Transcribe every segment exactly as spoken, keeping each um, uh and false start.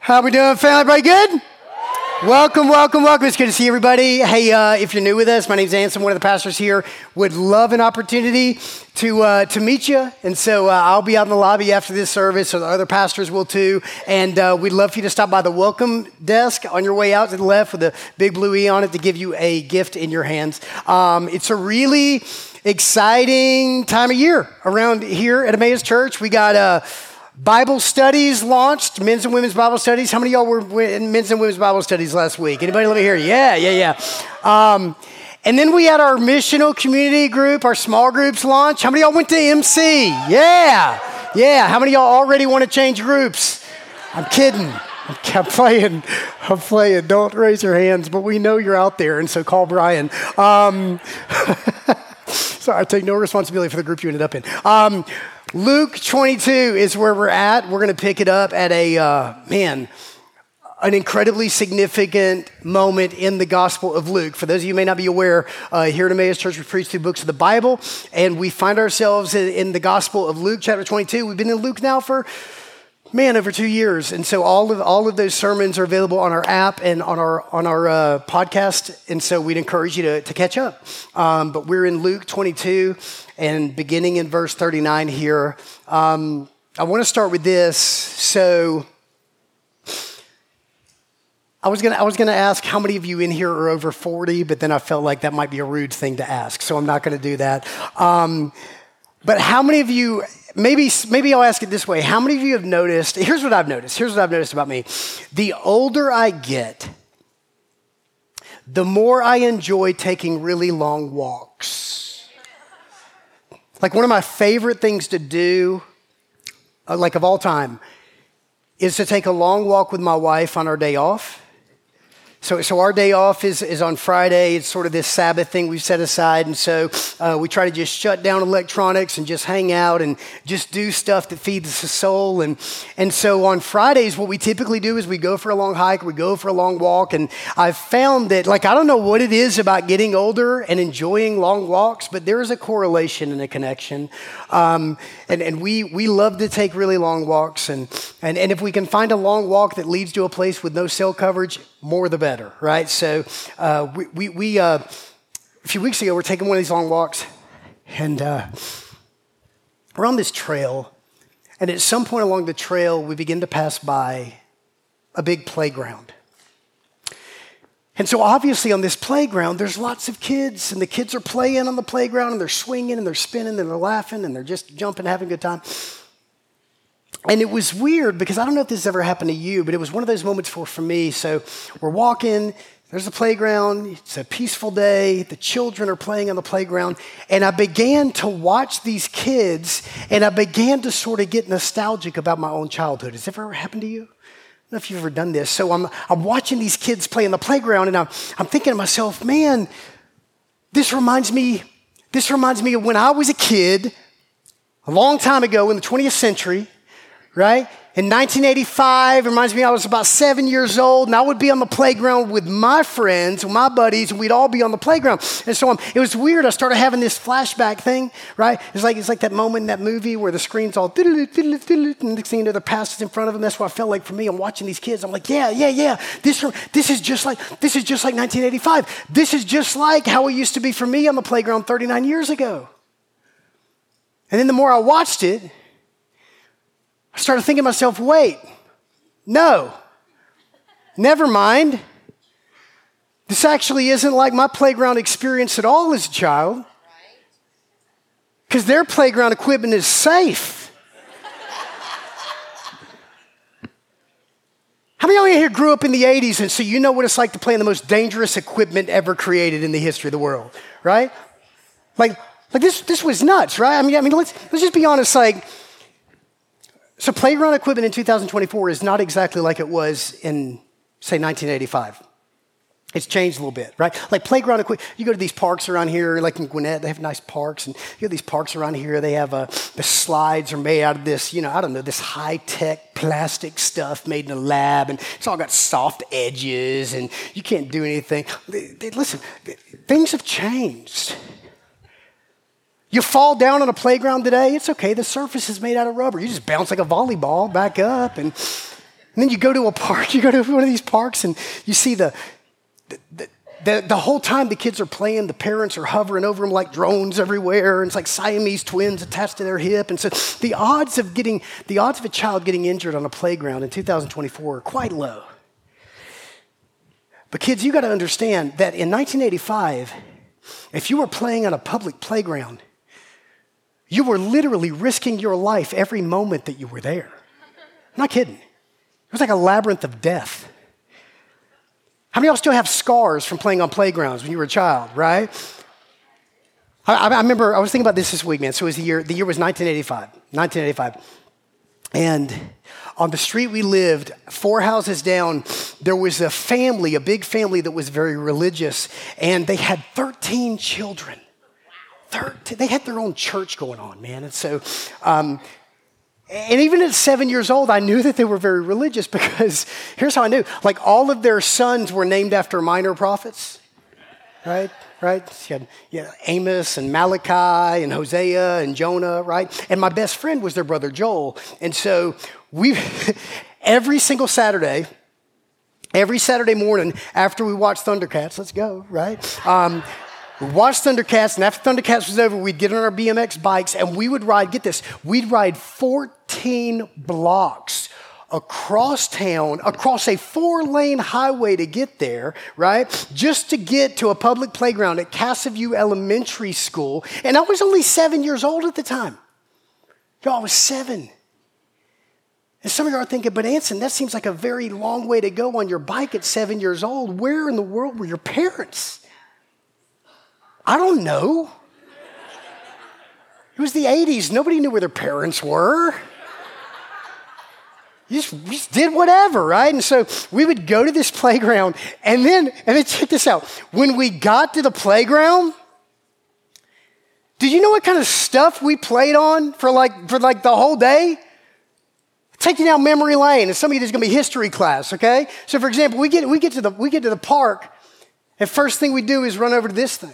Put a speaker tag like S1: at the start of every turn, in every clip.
S1: How we doing, family? Everybody good? Welcome, welcome, welcome. It's good to see everybody. Hey, uh, if you're new with us, my name's Anson, one of the pastors here. Would love an opportunity to uh, to meet you. And so uh, I'll be out in the lobby after this service, so the other pastors will too. And uh, we'd love for you to stop by the welcome desk on your way out to the left with a big blue E on it to give you a gift in your hands. Um, it's a really exciting time of year around here at Emmaus Church. We got a uh, Bible studies launched, men's and women's Bible studies. How many of y'all were in men's and women's Bible studies last week? Anybody? Let me hear you. Yeah, yeah, yeah. Um, and then we had our missional community group, our small groups launch. How many of y'all went to M C? Yeah, yeah. How many of y'all already want to change groups? I'm kidding. I'm playing. I'm playing. Don't raise your hands, but we know you're out there, and so call Brian. Um, so I take no responsibility for the group you ended up in. Um, Luke twenty-two is where we're at. We're going to pick it up at a, uh, man, an incredibly significant moment in the Gospel of Luke. For those of you who may not be aware, uh, here at Emmaus Church, we preach through books of the Bible, and we find ourselves in, in the Gospel of Luke, chapter twenty-two. We've been in Luke now for, man, over two years. And so all of all of those sermons are available on our app and on our on our uh, podcast. And so we'd encourage you to, to catch up. Um, but we're in Luke twenty-two. And beginning in verse thirty-nine here, um, I want to start with this. So I was gonna I was gonna ask how many of you in here are over forty, but then I felt like that might be a rude thing to ask, so I'm not going to do that. Um, but how many of you? Maybe maybe I'll ask it this way: how many of you have noticed? Here's what I've noticed. Here's what I've noticed about me: the older I get, the more I enjoy taking really long walks. Like one of my favorite things to do, uh, like of all time, is to take a long walk with my wife on our day off. So, so our day off is, is on Friday. It's sort of this Sabbath thing we've set aside. And so uh, we try to just shut down electronics and just hang out and just do stuff that feeds the soul. And, and so on Fridays, what we typically do is we go for a long hike, we go for a long walk. And I've found that, like, I don't know what it is about getting older and enjoying long walks, but there is a correlation and a connection. Um, and, and we, we love to take really long walks. And, and, and if we can find a long walk that leads to a place with no cell coverage, more the better, right? So uh, we, we, we uh, a few weeks ago, we're taking one of these long walks, and uh, we're on this trail, and at some point along the trail, we begin to pass by a big playground. And so obviously on this playground, there's lots of kids, and the kids are playing on the playground, and they're swinging, and they're spinning, and they're laughing, and they're just jumping, having a good time. And it was weird because I don't know if this has ever happened to you, but it was one of those moments for, for me. So we're walking, there's a playground, it's a peaceful day, the children are playing on the playground, and I began to watch these kids, and I began to sort of get nostalgic about my own childhood. Has that ever happened to you? I don't know if you've ever done this. So I'm, I'm watching these kids play on the playground, and I'm, I'm thinking to myself, man, this reminds me, this reminds me of when I was a kid, a long time ago in the twentieth century, right? In nineteen eighty-five, it reminds me I was about seven years old, and I would be on the playground with my friends, with my buddies, and we'd all be on the playground. And so um, it was weird. I started having this flashback thing, right? It's like it's like that moment in that movie where the screen's all diddle diddle diddle, and the next thing you know, the pastor's in front of them. That's what I felt like for me. I'm watching these kids. I'm like, yeah, yeah, yeah. This this is just like this is just like nineteen eighty-five. This is just like how it used to be for me on the playground thirty-nine years ago. And then the more I watched it, I started thinking to myself, wait, no, never mind. This actually isn't like my playground experience at all as a child, because their playground equipment is safe. How many of you here grew up in the eighties, and so you know what it's like to play in the most dangerous equipment ever created in the history of the world, right? Like, like this, this was nuts, right? I mean, I mean, let's let's just be honest, like. So playground equipment in two thousand twenty-four is not exactly like it was in, say, nineteen eighty-five. It's changed a little bit, right? Like playground equipment, you go to these parks around here, like in Gwinnett, they have nice parks, and you go to these parks around here, they have, uh, the slides are made out of this, you know, I don't know, this high-tech plastic stuff made in a lab, and it's all got soft edges, and you can't do anything. They, they, listen, things have changed. You fall down on a playground today, it's okay. The surface is made out of rubber. You just bounce like a volleyball back up. And And then you go to a park, you go to one of these parks and you see the, the, the The, the whole time the kids are playing, the parents are hovering over them like drones everywhere, and it's like Siamese twins attached to their hip. And so the odds of getting, the odds of a child getting injured on a playground in two thousand twenty-four are quite low. But kids, you got to understand that in nineteen eighty-five, if you were playing on a public playground, you were literally risking your life every moment that you were there. I'm not kidding. It was like a labyrinth of death. How many of y'all still have scars from playing on playgrounds when you were a child, right? I, I remember, I was thinking about this this week, man. So it was the year, the year was nineteen eighty-five, nineteen eighty-five. And on the street we lived, four houses down, there was a family, a big family that was very religious, and they had thirteen children. thirteen, they had their own church going on, man. And so, um, and even at seven years old, I knew that they were very religious because here's how I knew. Like all of their sons were named after minor prophets, right? Right? You had, you had Amos and Malachi and Hosea and Jonah, right? And my best friend was their brother Joel. And so we, every single Saturday, every Saturday morning after we watched Thundercats, let's go, right? Um, We watched Thundercats, and after Thundercats was over, we'd get on our B M X bikes, and we would ride, get this, we'd ride fourteen blocks across town, across a four-lane highway to get there, right? Just to get to a public playground at Casa View Elementary School, and I was only seven years old at the time. Y'all, I was seven. And some of you are thinking, but Anson, that seems like a very long way to go on your bike at seven years old. Where in the world were your parents? I don't know. It was the eighties. Nobody knew where their parents were. You just, you just did whatever, right? And so we would go to this playground, and then, and then check this out. When we got to the playground, did you know what kind of stuff we played on for like, for like the whole day? Take you down memory lane, and some of you, there's going to be history class, okay? So for example, we get, we get to the, we get to the park, and first thing we do is run over to this thing.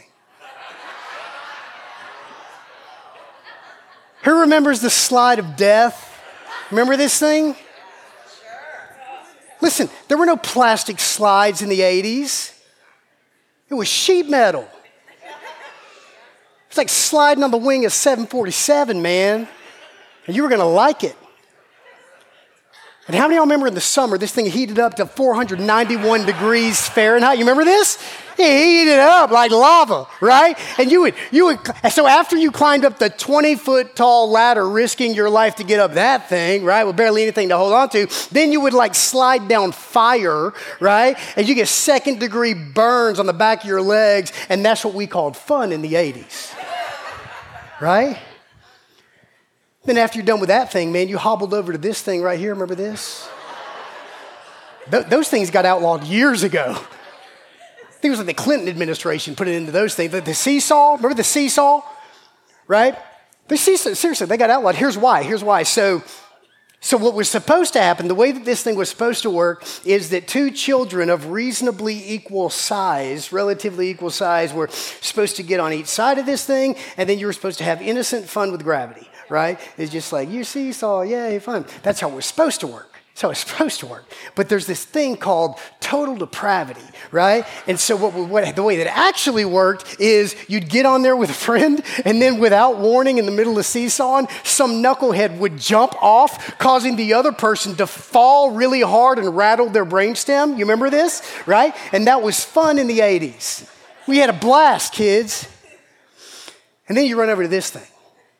S1: Who remembers the slide of death? Remember this thing? Listen, there were no plastic slides in the eighties. It was sheet metal. It's like sliding on the wing of seven forty-seven, man. And you were going to like it. And how many of y'all remember in the summer, this thing heated up to four hundred ninety-one degrees Fahrenheit? You remember this? It heated up like lava, right? And you would, you would, so after you climbed up the twenty foot tall ladder, risking your life to get up that thing, right, with barely anything to hold on to, then you would like slide down fire, right? And you get second degree burns on the back of your legs, and that's what we called fun in the eighties, right? Then after you're done with that thing, man, you hobbled over to this thing right here. Remember this? Th- those things got outlawed years ago. I think it was like the Clinton administration put it into those things. The, the seesaw, remember the seesaw? Right? The seesaw, seriously, they got outlawed. Here's why. Here's why. So, so what was supposed to happen, the way that this thing was supposed to work, is that two children of reasonably equal size, relatively equal size, were supposed to get on each side of this thing, and then you were supposed to have innocent fun with gravity. Right? It's just like, you seesaw, yay, fun. That's how it was supposed to work. That's how it's supposed to work. But there's this thing called total depravity, right? And so what, what, the way that actually worked is you'd get on there with a friend, and then without warning in the middle of seesawing, some knucklehead would jump off, causing the other person to fall really hard and rattle their brainstem. You remember this, right? And that was fun in the eighties. We had a blast, kids. And then you run over to this thing.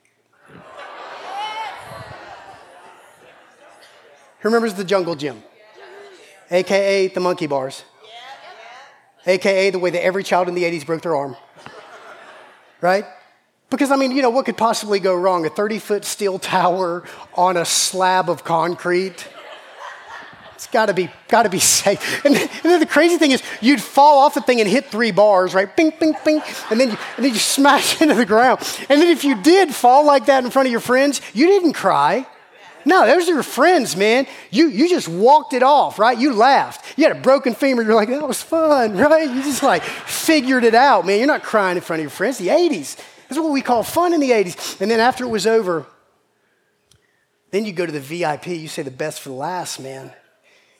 S1: Who remembers the jungle gym? A K A the monkey bars. A K A the way that every child in the eighties broke their arm. Right? Because, I mean, you know, what could possibly go wrong? A thirty foot steel tower on a slab of concrete? It's got to be, got to be safe. And then, and then the crazy thing is, you'd fall off the thing and hit three bars, right? Bing, bing, bing. And then, you, and then you smash into the ground. And then if you did fall like that in front of your friends, you didn't cry. No, those are your friends, man. You you just walked it off, right? You laughed. You had a broken femur. You're like, that was fun, right? You just like figured it out, man. You're not crying in front of your friends. The eighties. That's what we call fun in the eighties. And then after it was over, then you go to the V I P. You say the best for the last, man.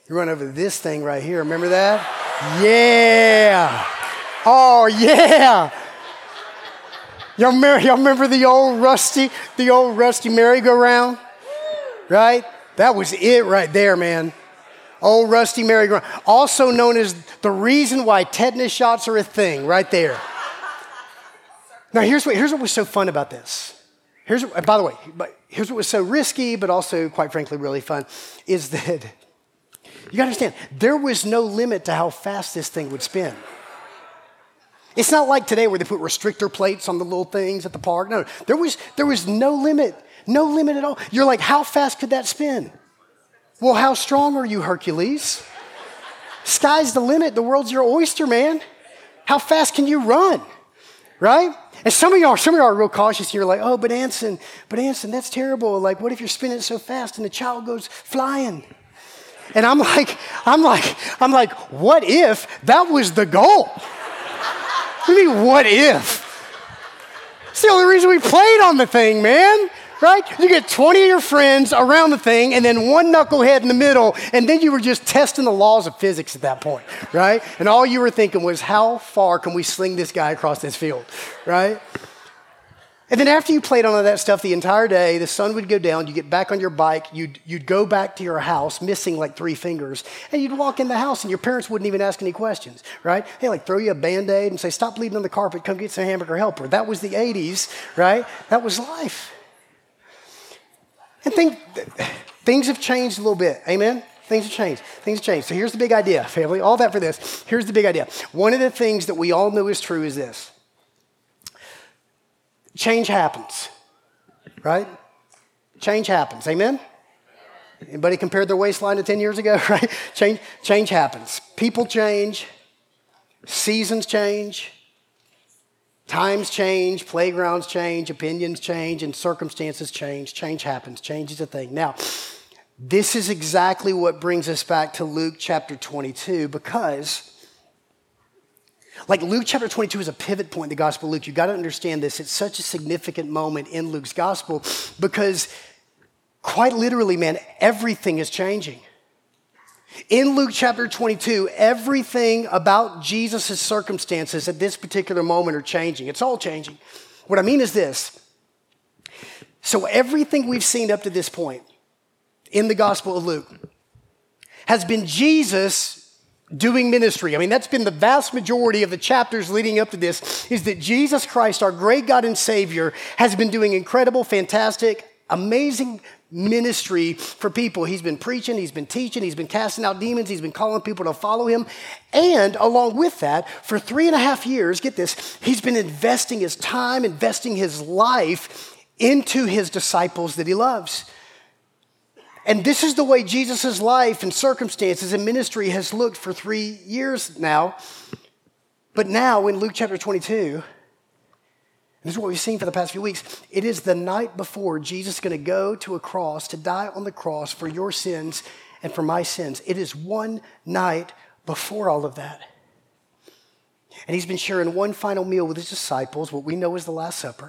S1: You run over this thing right here. Remember that? Yeah. Oh, yeah. Y'all remember, y'all remember the old rusty, the old rusty merry-go-round? Right? That was it right there, man. Old rusty merry-go-round. Also known as the reason why tetanus shots are a thing, right there. Now, here's what, here's what was so fun about this. Here's what, by the way, but here's what was so risky, but also, quite frankly, really fun, is that you gotta understand, there was no limit to how fast this thing would spin. It's not like today where they put restrictor plates on the little things at the park. No, there was, there was no limit, no limit at all. You're like, how fast could that spin? Well, how strong are you, Hercules? Sky's the limit. The world's your oyster, man. How fast can you run? Right? And some of y'all, some of y'all are real cautious. And you're like, oh, but Anson, but Anson, that's terrible. Like, what if you're spinning it so fast and the child goes flying? And I'm like, I'm like, I'm like, what if that was the goal? What do you mean, what if? It's the only reason we played on the thing, man. Right? You get twenty of your friends around the thing and then one knucklehead in the middle, and then you were just testing the laws of physics at that point, right? And all you were thinking was, how far can we sling this guy across this field, right? And then after you played on all that stuff the entire day, the sun would go down, you get back on your bike, you'd, you'd go back to your house missing like three fingers, and you'd walk in the house and your parents wouldn't even ask any questions, right? They like throw you a Band-Aid and say, stop bleeding on the carpet, come get some hamburger helper. That was the eighties, right? That was life. And think, things have changed a little bit, amen? Things have changed, things have changed. So here's the big idea, family, all that for this. Here's the big idea. One of the things that we all know is true is this. Change happens, right? Change happens, amen? Anybody compared their waistline to ten years ago, right? Change, change happens. People change, seasons change, times change, playgrounds change, opinions change, and circumstances change. Change happens, change is a thing. Now, this is exactly what brings us back to Luke chapter twenty-two, because like Luke chapter twenty-two is a pivot point in the Gospel of Luke. You've got to understand this. It's such a significant moment in Luke's Gospel because quite literally, man, everything is changing. In Luke chapter twenty-two, everything about Jesus' circumstances at this particular moment are changing. It's all changing. What I mean is this. So everything we've seen up to this point in the Gospel of Luke has been Jesus doing ministry. I mean, that's been the vast majority of the chapters leading up to this, is that Jesus Christ, our great God and Savior, has been doing incredible, fantastic, amazing ministry for people. He's been preaching, he's been teaching, he's been casting out demons, he's been calling people to follow him. And along with that, for three and a half years, get this, he's been investing his time, investing his life into his disciples that he loves. And this is the way Jesus' life and circumstances and ministry has looked for three years now. But now in Luke chapter twenty-two, and this is what we've seen for the past few weeks, it is the night before Jesus is going to go to a cross, to die on the cross for your sins and for my sins. It is one night before all of that. And he's been sharing one final meal with his disciples, what we know as the Last Supper.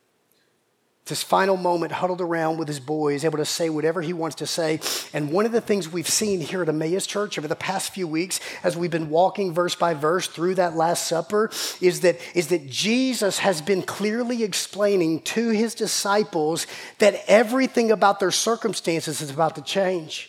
S1: This final moment, huddled around with his boys, able to say whatever he wants to say. And one of the things we've seen here at Emmaus Church over the past few weeks, as we've been walking verse by verse through that Last Supper, is that, is that Jesus has been clearly explaining to his disciples that everything about their circumstances is about to change.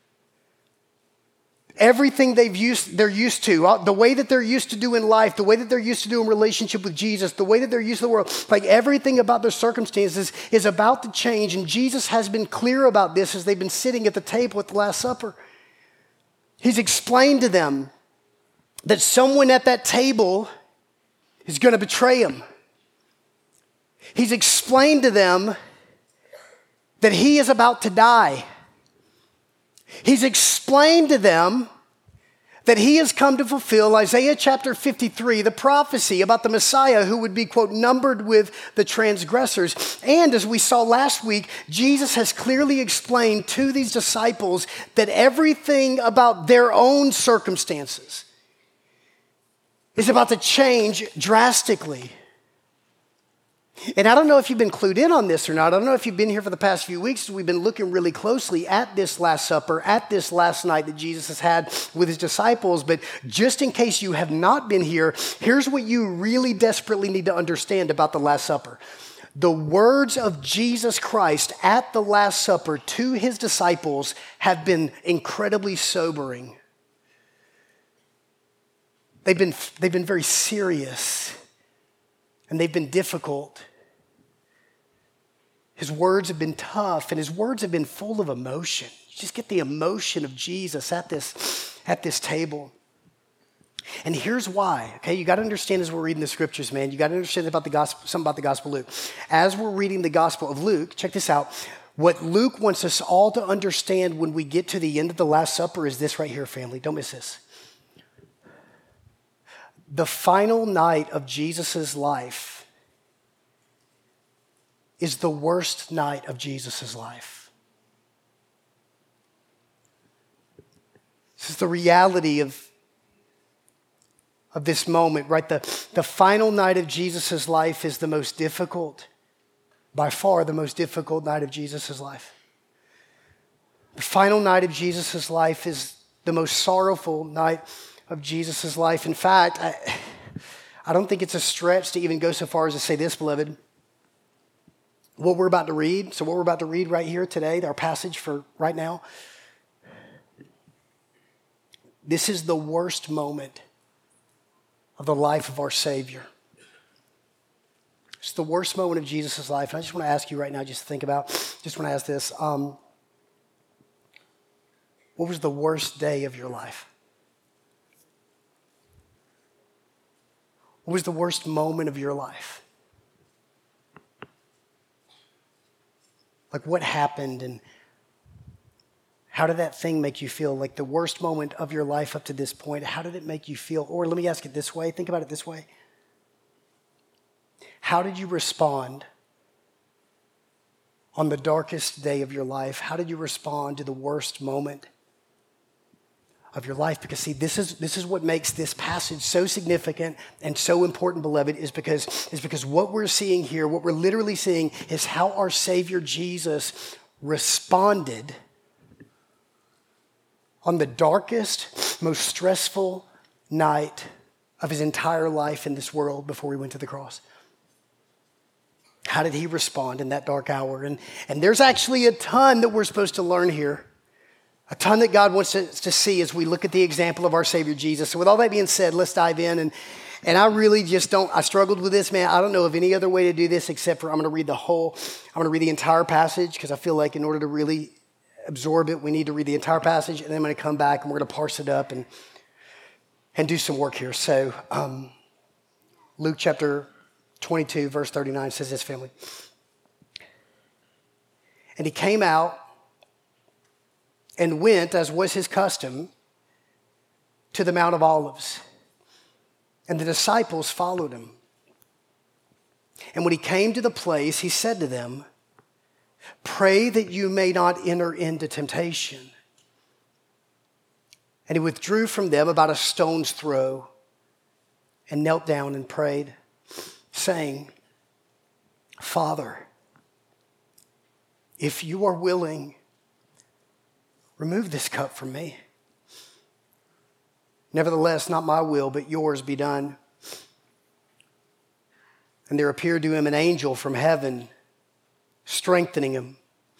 S1: Everything they've used, they're used to, the way that they're used to doing life, the way that they're used to doing relationship with Jesus, the way that they're used to the world, like everything about their circumstances is about to change. And Jesus has been clear about this as they've been sitting at the table at the Last Supper. He's explained to them that someone at that table is going to betray him. He's explained to them that he is about to die. He's explained to them that he has come to fulfill Isaiah chapter fifty-three, the prophecy about the Messiah who would be, quote, numbered with the transgressors. And as we saw last week, Jesus has clearly explained to these disciples that everything about their own circumstances is about to change drastically. And I don't know if you've been clued in on this or not. I don't know if you've been here for the past few weeks. We've been looking really closely at this Last Supper, at this last night that Jesus has had with his disciples. But just in case you have not been here, here's what you really desperately need to understand about the Last Supper. The words of Jesus Christ at the Last Supper to his disciples have been incredibly sobering. They've been, they've been very serious. And they've been difficult. His words have been tough, and his words have been full of emotion. You just get the emotion of Jesus at this, at this table. And here's why, okay? You got to understand as we're reading the scriptures, man. You got to understand about the gospel, something about the Gospel of Luke. As we're reading the Gospel of Luke, check this out. What Luke wants us all to understand when we get to the end of the Last Supper is this right here, family. Don't miss this. The final night of Jesus' life is the worst night of Jesus' life. This is the reality of, of this moment, right? The, the final night of Jesus' life is the most difficult, by far the most difficult night of Jesus' life. The final night of Jesus' life is the most sorrowful night of Jesus' life. In fact, I, I don't think it's a stretch to even go so far as to say this, beloved. What we're about to read, so what we're about to read right here today, our passage for right now, this is the worst moment of the life of our Savior. It's the worst moment of Jesus' life. And I just want to ask you right now, just to think about, just want to ask this. Um, what was the worst day of your life? What was the worst moment of your life? Like what happened and how did that thing make you feel? Like the worst moment of your life up to this point, how did it make you feel? Or let me ask it this way, think about it this way. How did you respond on the darkest day of your life? How did you respond to the worst moment of your life? Because see, this is this is what makes this passage so significant and so important, beloved, is because, is because what we're seeing here, what we're literally seeing is how our Savior Jesus responded on the darkest, most stressful night of his entire life in this world before he went to the cross. How did he respond in that dark hour? And, and there's actually a ton that we're supposed to learn here. A ton that God wants us to see as we look at the example of our Savior Jesus. So with all that being said, let's dive in. And, and I really just don't, I struggled with this, man. I don't know of any other way to do this except for I'm going to read the whole, I'm going to read the entire passage because I feel like in order to really absorb it, we need to read the entire passage. And then I'm going to come back and we're going to parse it up and, and do some work here. So um, Luke chapter twenty-two, verse thirty-nine says this, family. And he came out and went, as was his custom, to the Mount of Olives. And the disciples followed him. And when he came to the place, he said to them, "Pray that you may not enter into temptation." And he withdrew from them about a stone's throw and knelt down and prayed, saying, "Father, if you are willing, remove this cup from me. Nevertheless, not my will, but yours be done." And there appeared to him an angel from heaven, strengthening him.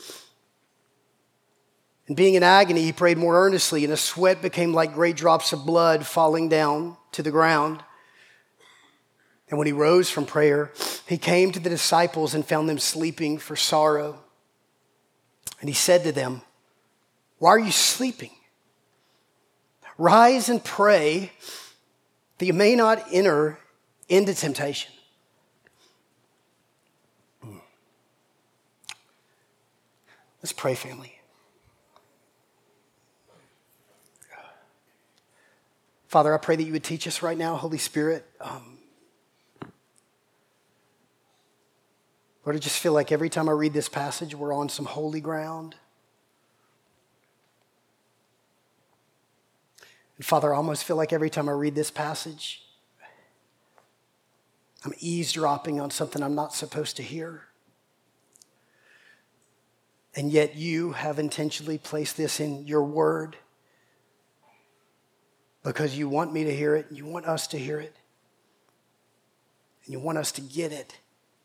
S1: And being in agony, he prayed more earnestly, and his sweat became like great drops of blood falling down to the ground. And when he rose from prayer, he came to the disciples and found them sleeping for sorrow. And he said to them, "Why are you sleeping? Rise and pray that you may not enter into temptation." Let's pray, family. Father, I pray that you would teach us right now, Holy Spirit. Um, Lord, I just feel like every time I read this passage, we're on some holy ground. And Father, I almost feel like every time I read this passage, I'm eavesdropping on something I'm not supposed to hear. And yet you have intentionally placed this in your word because you want me to hear it, and you want us to hear it, and you want us to get it.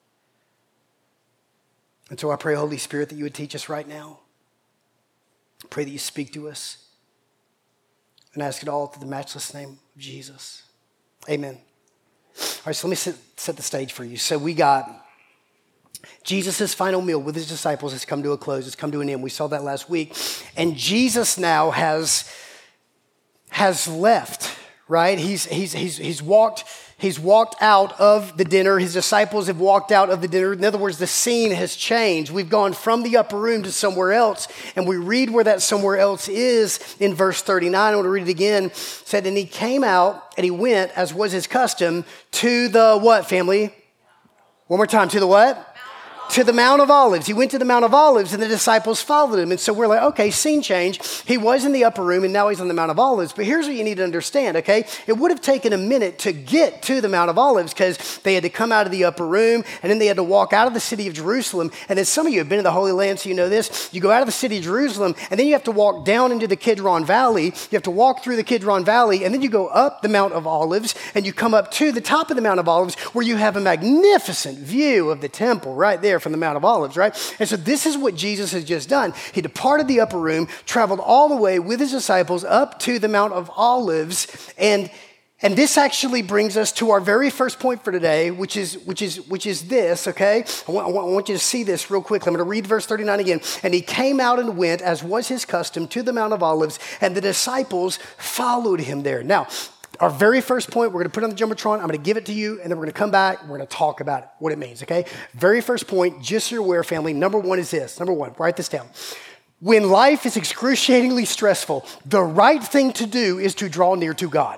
S1: And so I pray, Holy Spirit, that you would teach us right now. I pray that you speak to us. And I ask it all through the matchless name of Jesus. Amen. All right, so let me set, set the stage for you. So we got Jesus' final meal with his disciples has come to a close. It's come to an end. We saw that last week. And Jesus now has, has left, right? He's, he's, he's, he's walked... He's walked out of the dinner. His disciples have walked out of the dinner. In other words, the scene has changed. We've gone from the upper room to somewhere else. And we read where that somewhere else is in verse thirty-nine. I want to read it again. It said, and he came out and he went, as was his custom, to the what, family? One more time. To the what? To the Mount of Olives. He went to the Mount of Olives and the disciples followed him. And so we're like, okay, scene change. He was in the upper room and now he's on the Mount of Olives. But here's what you need to understand, okay? It would have taken a minute to get to the Mount of Olives because they had to come out of the upper room and then they had to walk out of the city of Jerusalem. And then some of you have been to the Holy Land, so you know this. You go out of the city of Jerusalem and then you have to walk down into the Kidron Valley. You have to walk through the Kidron Valley and then you go up the Mount of Olives and you come up to the top of the Mount of Olives where you have a magnificent view of the temple right there from the Mount of Olives, right? And so this is what Jesus has just done. He departed the upper room, traveled all the way with his disciples up to the Mount of Olives, and and this actually brings us to our very first point for today, which is which is which is this, okay? I want, I want, I want you to see this real quickly. I'm going to read verse thirty-nine again. And he came out and went, as was his custom, to the Mount of Olives, and the disciples followed him there. Now, our very first point, we're going to put it on the Jumbotron. I'm going to give it to you, and then we're going to come back. We're going to talk about it, what it means, okay? Very first point, just so you're aware, family, number one is this. Number one, write this down. When life is excruciatingly stressful, the right thing to do is to draw near to God.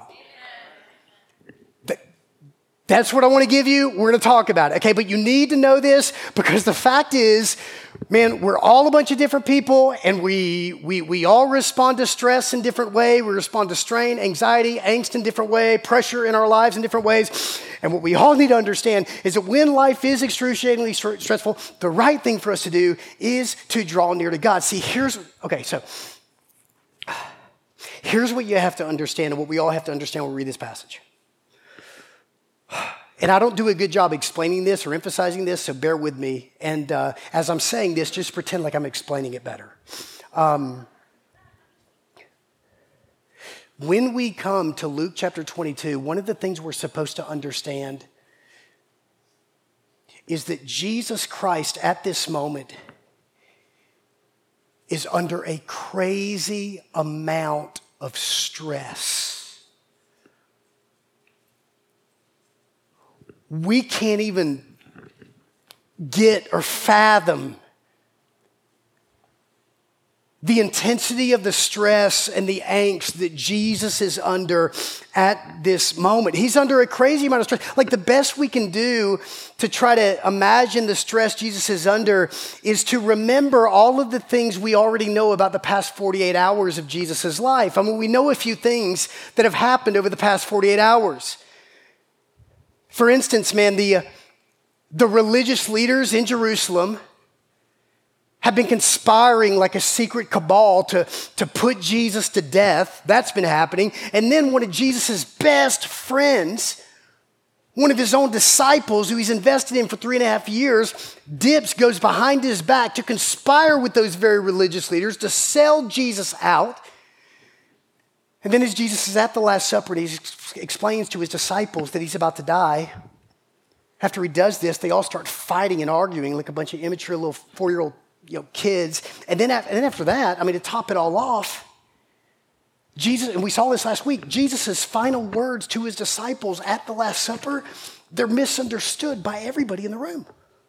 S1: That's what I want to give you. We're going to talk about it, okay? But you need to know this because the fact is, man, we're all a bunch of different people and we we we all respond to stress in different ways. We respond to strain, anxiety, angst in different ways, pressure in our lives in different ways. And what we all need to understand is that when life is excruciatingly stressful, the right thing for us to do is to draw near to God. See, here's, okay, so here's what you have to understand and what we all have to understand when we read this passage. And I don't do a good job explaining this or emphasizing this, so bear with me. And uh, as I'm saying this, just pretend like I'm explaining it better. Um, when we come to Luke chapter twenty-two, one of the things we're supposed to understand is that Jesus Christ at this moment is under a crazy amount of stress. We can't even get or fathom the intensity of the stress and the angst that Jesus is under at this moment. He's under a crazy amount of stress. Like the best we can do to try to imagine the stress Jesus is under is to remember all of the things we already know about the past forty-eight hours of Jesus' life. I mean, we know a few things that have happened over the past forty-eight hours. For instance, man, the, uh, the religious leaders in Jerusalem have been conspiring like a secret cabal to, to put Jesus to death. That's been happening. And then one of Jesus' best friends, one of his own disciples who he's invested in for three and a half years, dips, goes behind his back to conspire with those very religious leaders to sell Jesus out. And then as Jesus is at the Last Supper, he explains to his disciples that he's about to die. After he does this, they all start fighting and arguing like a bunch of immature little four-year-old you know, kids. And then, and then after that, I mean, to top it all off, Jesus, and we saw this last week, Jesus' final words to his disciples at the Last Supper, they're misunderstood by everybody in the room.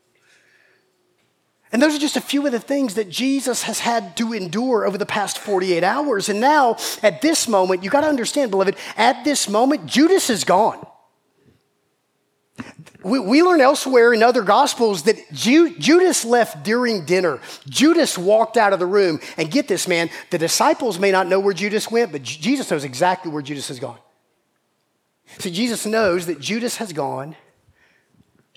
S1: And those are just a few of the things that Jesus has had to endure over the past forty-eight hours. And now, at this moment, you got to understand, beloved, at this moment, Judas is gone. We, we learn elsewhere in other Gospels that Ju- Judas left during dinner. Judas walked out of the room. And get this, man, the disciples may not know where Judas went, but J- Jesus knows exactly where Judas has gone. So Jesus knows that Judas has gone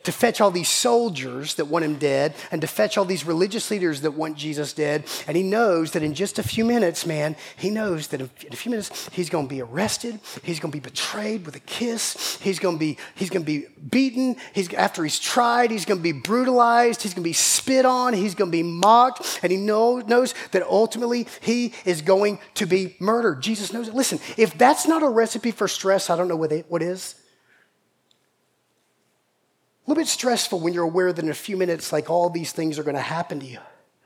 S1: to fetch all these soldiers that want him dead and to fetch all these religious leaders that want Jesus dead. And he knows that in just a few minutes, man, he knows that in a few minutes, he's going to be arrested. He's going to be betrayed with a kiss. He's going to be, he's going to be beaten. He's, after he's tried, he's going to be brutalized. He's going to be spit on. He's going to be mocked. And he know, knows that ultimately he is going to be murdered. Jesus knows it. Listen, if that's not a recipe for stress, I don't know what, it, what is. A little bit stressful when you're aware that in a few minutes, like all these things are going to happen to you.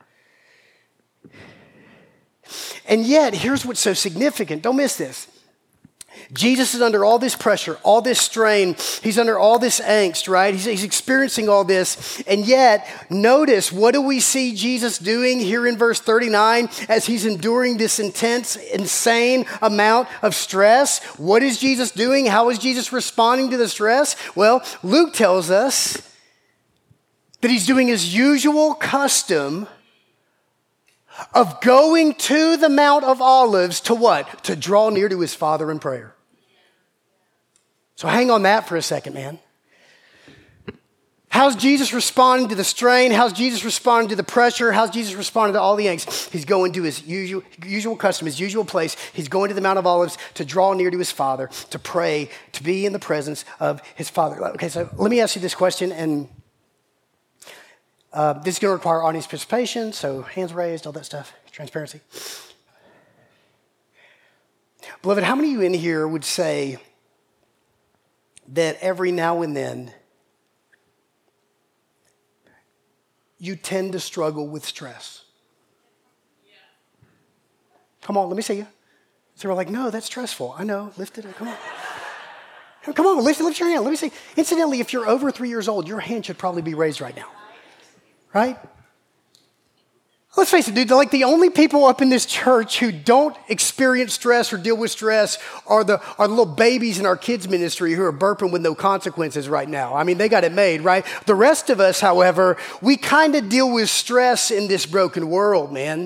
S1: And yet, here's what's so significant. Don't miss this. Jesus is under all this pressure, all this strain. He's under all this angst, right? He's, he's experiencing all this. And yet, notice, what do we see Jesus doing here in verse thirty-nine as he's enduring this intense, insane amount of stress? What is Jesus doing? How is Jesus responding to the stress? Well, Luke tells us that he's doing his usual custom of going to the Mount of Olives to what? To draw near to his Father in prayer. So hang on that for a second, man. How's Jesus responding to the strain? How's Jesus responding to the pressure? How's Jesus responding to all the angst? He's going to his usual, usual custom, his usual place. He's going to the Mount of Olives to draw near to his Father, to pray, to be in the presence of his Father. Okay, so let me ask you this question, and Uh, this is going to require audience participation, so hands raised, all that stuff, transparency. Beloved, how many of you in here would say that every now and then you tend to struggle with stress? Come on, let me see you. So we're like, no, that's stressful. I know, lift it up, come on. Come on, lift, lift your hand, let me see. Incidentally, if you're over three years old, your hand should probably be raised right now. Right? Let's face it, dude, like the only people up in this church who don't experience stress or deal with stress are the, are the little babies in our kids ministry who are burping with no consequences right now. I mean, they got it made, right? The rest of us, however, we kind of deal with stress in this broken world, man.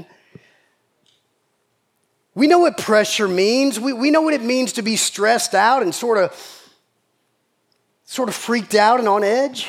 S1: We know what pressure means. We, we know what it means to be stressed out and sort of, sort of freaked out and on edge.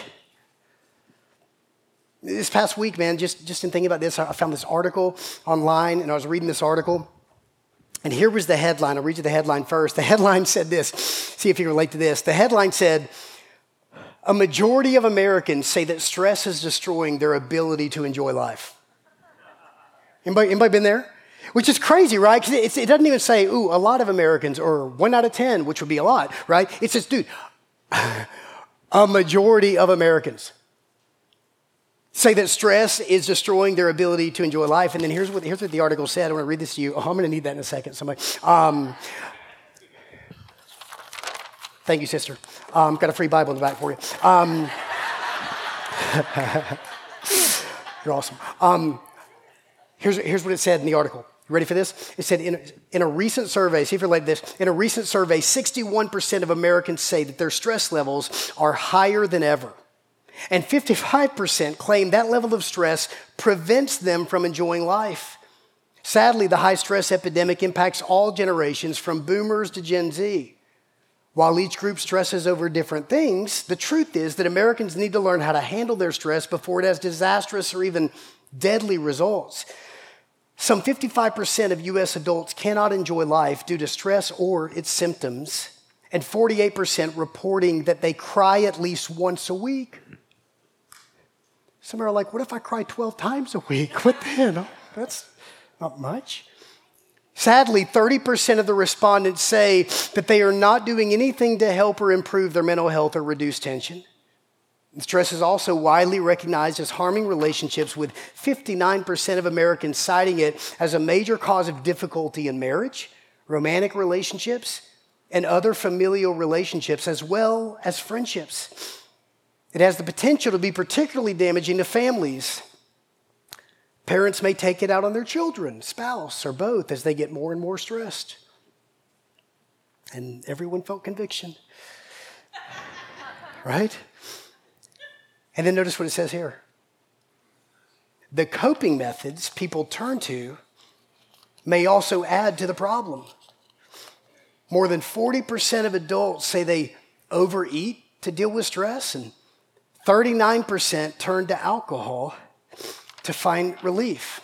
S1: This past week, man, just, just in thinking about this, I found this article online, and I was reading this article, and here was the headline. I'll read you the headline first. The headline said this. See if you relate to this. The headline said, a majority of Americans say that stress is destroying their ability to enjoy life. Anybody, anybody been there? Which is crazy, right? Because it doesn't even say, ooh, a lot of Americans, or one out of ten, which would be a lot, right? It says, dude, a majority of Americans say that stress is destroying their ability to enjoy life. And then here's what, here's what the article said. I want to read this to you. Oh, I'm going to need that in a second. Somebody. Um, thank you, sister. Um, got a free Bible in the back for you. Um, you're awesome. Um, here's, here's what it said in the article. You ready for this? It said, in a, in a recent survey, see if you're related to this, in a recent survey, sixty-one percent of Americans say that their stress levels are higher than ever. And fifty-five percent claim that level of stress prevents them from enjoying life. Sadly, the high stress epidemic impacts all generations from boomers to Gen Z. While each group stresses over different things, the truth is that Americans need to learn how to handle their stress before it has disastrous or even deadly results. Some fifty-five percent of U S adults cannot enjoy life due to stress or its symptoms, and forty-eight percent reporting that they cry at least once a week. Some are like, what if I cry twelve times a week? What then? Oh, that's not much. Sadly, thirty percent of the respondents say that they are not doing anything to help or improve their mental health or reduce tension. And stress is also widely recognized as harming relationships, with fifty-nine percent of Americans citing it as a major cause of difficulty in marriage, romantic relationships, and other familial relationships, as well as friendships. It has the potential to be particularly damaging to families. Parents may take it out on their children, spouse, or both as they get more and more stressed. And everyone felt conviction. Right? And then notice what it says here. The coping methods people turn to may also add to the problem. More than forty percent of adults say they overeat to deal with stress, and thirty-nine percent turned to alcohol to find relief.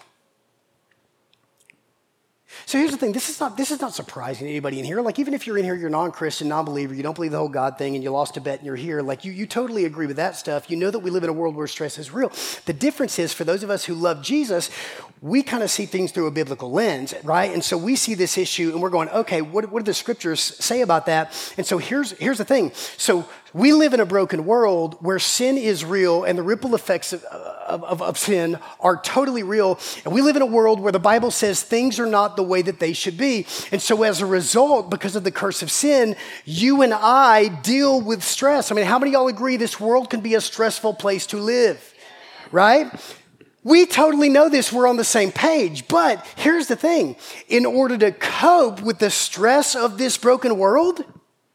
S1: So here's the thing, this is not this is not surprising to anybody in here. Like, even if you're in here, you're non-Christian, non-believer, you don't believe the whole God thing, and you lost a bet and you're here, like, you, you totally agree with that stuff. You know that we live in a world where stress is real. The difference is, for those of us who love Jesus, we kind of see things through a biblical lens, right? And so we see this issue and we're going, okay, what, what do the scriptures say about that? And so here's, here's the thing. So we live in a broken world where sin is real and the ripple effects of, of, of sin are totally real. And we live in a world where the Bible says things are not the way that they should be. And so as a result, because of the curse of sin, you and I deal with stress. I mean, how many of y'all agree this world can be a stressful place to live, right? We totally know this. We're on the same page. But here's the thing. In order to cope with the stress of this broken world,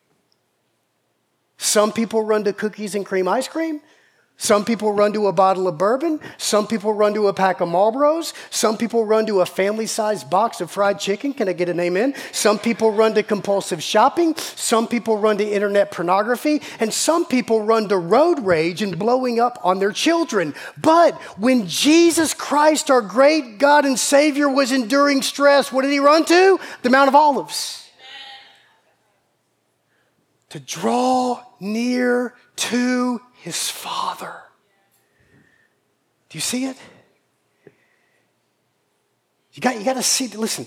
S1: some people run to cookies and cream ice cream. Some people run to a bottle of bourbon. Some people run to a pack of Marlboros. Some people run to a family-sized box of fried chicken. Can I get an amen? Some people run to compulsive shopping. Some people run to internet pornography. And some people run to road rage and blowing up on their children. But when Jesus Christ, our great God and Savior, was enduring stress, what did he run to? The Mount of Olives. To draw near to his Father. Do you see it? You got, you got to see, listen,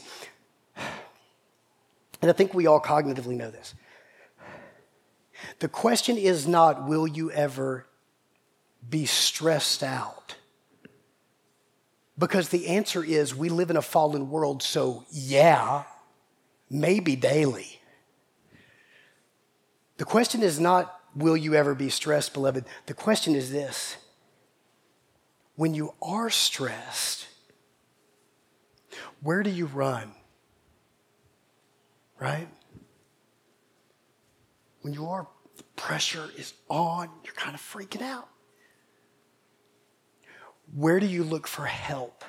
S1: and I think we all cognitively know this. The question is not, will you ever be stressed out? Because the answer is, we live in a fallen world, so yeah, maybe daily. The question is not, will you ever be stressed, beloved? The question is this. When you are stressed, where do you run? Right? When you are, the pressure is on, you're kind of freaking out. Where do you look for help?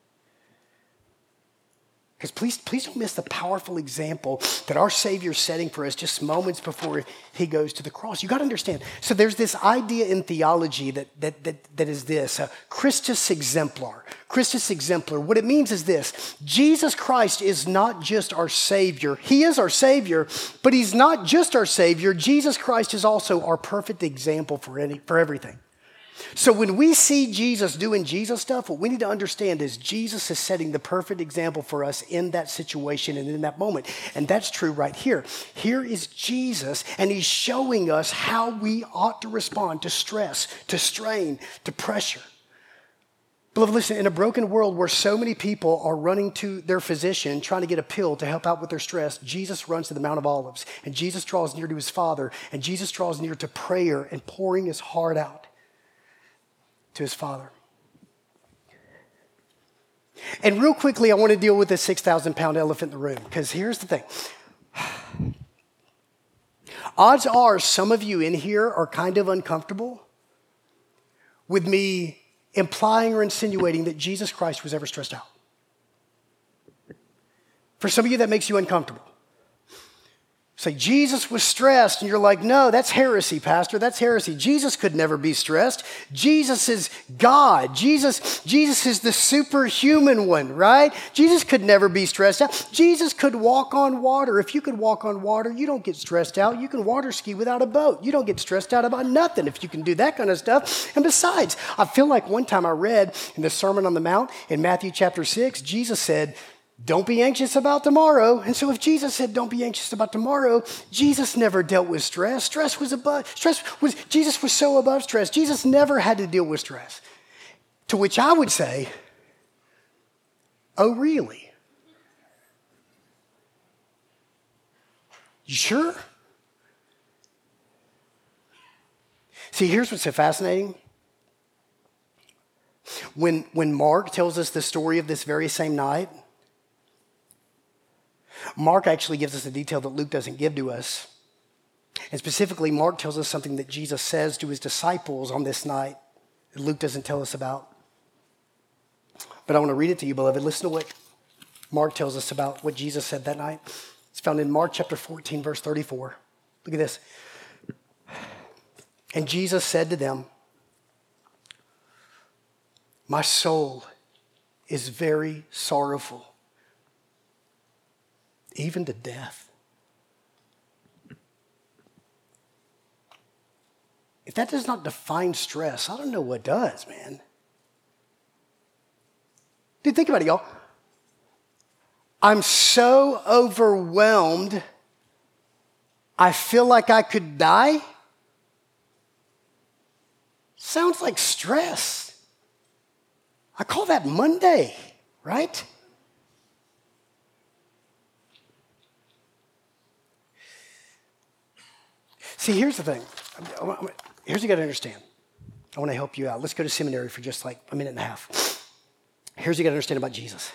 S1: Because please, please don't miss the powerful example that our Savior's setting for us just moments before he goes to the cross. You got to understand. So there's this idea in theology that, that, that, that is this, uh, Christus exemplar. Christus exemplar. What it means is this. Jesus Christ is not just our Savior. He is our Savior, but he's not just our Savior. Jesus Christ is also our perfect example for, any, for everything. So when we see Jesus doing Jesus stuff, what we need to understand is Jesus is setting the perfect example for us in that situation and in that moment. And that's true right here. Here is Jesus, and he's showing us how we ought to respond to stress, to strain, to pressure. Beloved, listen, in a broken world where so many people are running to their physician, trying to get a pill to help out with their stress, Jesus runs to the Mount of Olives, and Jesus draws near to his Father, and Jesus draws near to prayer and pouring his heart out to his Father. And real quickly, I want to deal with the six thousand pound elephant in the room, because here's the thing. Odds are some of you in here are kind of uncomfortable with me implying or insinuating that Jesus Christ was ever stressed out. For some of you, that makes you uncomfortable. Say, Jesus was stressed, and you're like, no, that's heresy, Pastor. That's heresy. Jesus could never be stressed. Jesus is God. Jesus, Jesus is the superhuman one, right? Jesus could never be stressed out. Jesus could walk on water. If you could walk on water, you don't get stressed out. You can water ski without a boat. You don't get stressed out about nothing if you can do that kind of stuff. And besides, I feel like one time I read in the Sermon on the Mount in Matthew chapter six, Jesus said, don't be anxious about tomorrow. And so if Jesus said, don't be anxious about tomorrow, Jesus never dealt with stress. Stress was above, stress was, Jesus was so above stress. Jesus never had to deal with stress. To which I would say, oh, really? You sure? See, here's what's so fascinating. When, when Mark tells us the story of this very same night, Mark actually gives us a detail that Luke doesn't give to us. And specifically, Mark tells us something that Jesus says to his disciples on this night that Luke doesn't tell us about. But I want to read it to you, beloved. Listen to what Mark tells us about what Jesus said that night. It's found in Mark chapter fourteen, verse thirty-four. Look at this. And Jesus said to them, My soul is very sorrowful, even to death. If that does not define stress, I don't know what does, man. Dude, think about it, y'all. I'm so overwhelmed, I feel like I could die. Sounds like stress. I call that Monday, right? See, here's the thing. Here's what you got to understand. I want to help you out. Let's go to seminary for just like a minute and a half. Here's what you got to understand about Jesus.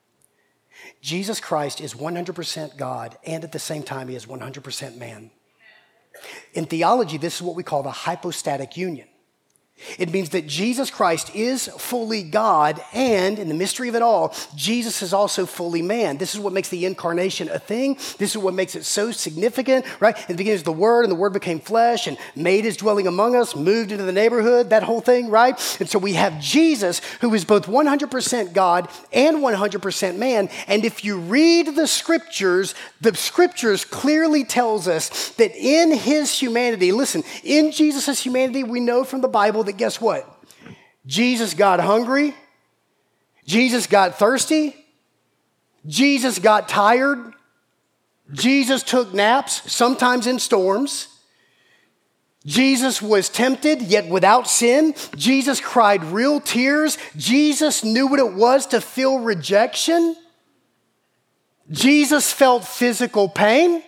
S1: Jesus Christ is one hundred percent God, and at the same time, he is one hundred percent man. In theology, this is what we call the hypostatic union. It means that Jesus Christ is fully God, and in the mystery of it all, Jesus is also fully man. This is what makes the incarnation a thing. This is what makes it so significant, right? In the beginning is the Word, and the Word became flesh and made his dwelling among us, moved into the neighborhood, that whole thing, right? And so we have Jesus, who is both one hundred percent God and one hundred percent man. And if you read the scriptures, the scriptures clearly tells us that in his humanity, listen, in Jesus' humanity, we know from the Bible that guess what? Jesus got hungry. Jesus got thirsty. Jesus got tired. Jesus took naps, sometimes in storms. Jesus was tempted, yet without sin. Jesus cried real tears. Jesus knew what it was to feel rejection. Jesus felt physical pain.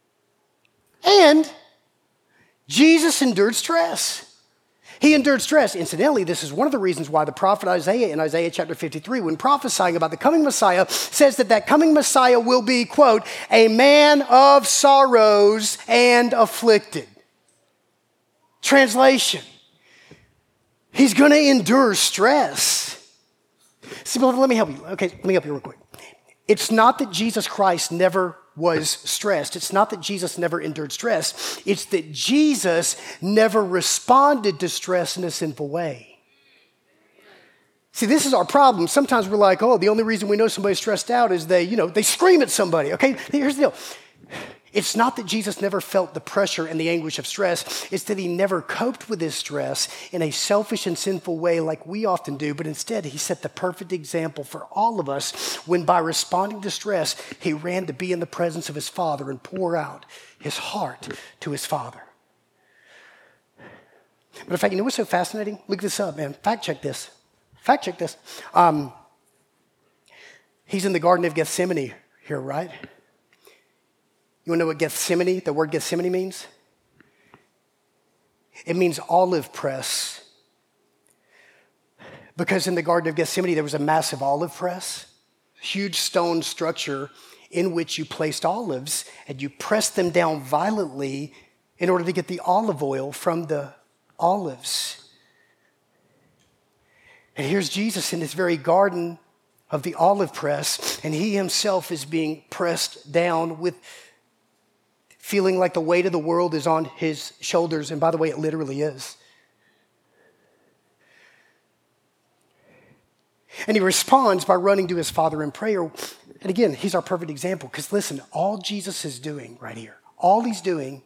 S1: And Jesus endured stress. He endured stress. Incidentally, this is one of the reasons why the prophet Isaiah in Isaiah chapter fifty-three, when prophesying about the coming Messiah, says that that coming Messiah will be, quote, a man of sorrows and afflicted. Translation, he's going to endure stress. See, but let me help you. Okay, let me help you real quick. It's not that Jesus Christ never was stressed. It's not that Jesus never endured stress. It's that Jesus never responded to stress in a sinful way. See, this is our problem. Sometimes we're like, oh, the only reason we know somebody's stressed out is they, you know, they scream at somebody. Okay, here's the deal. It's not that Jesus never felt the pressure and the anguish of stress. It's that he never coped with his stress in a selfish and sinful way like we often do, but instead he set the perfect example for all of us when by responding to stress, he ran to be in the presence of his Father and pour out his heart to his Father. But in fact, you know what's so fascinating? Look this up, man. Fact check this. Fact check this. Um, he's in the Garden of Gethsemane here, right? You want to know what Gethsemane, the word Gethsemane means? It means olive press. Because in the Garden of Gethsemane, there was a massive olive press, huge stone structure in which you placed olives and you pressed them down violently in order to get the olive oil from the olives. And here's Jesus in this very garden of the olive press, and he himself is being pressed down with feeling like the weight of the world is on his shoulders. And by the way, it literally is. And he responds by running to his Father in prayer. And again, he's our perfect example. Because listen, all Jesus is doing right here, all he's doing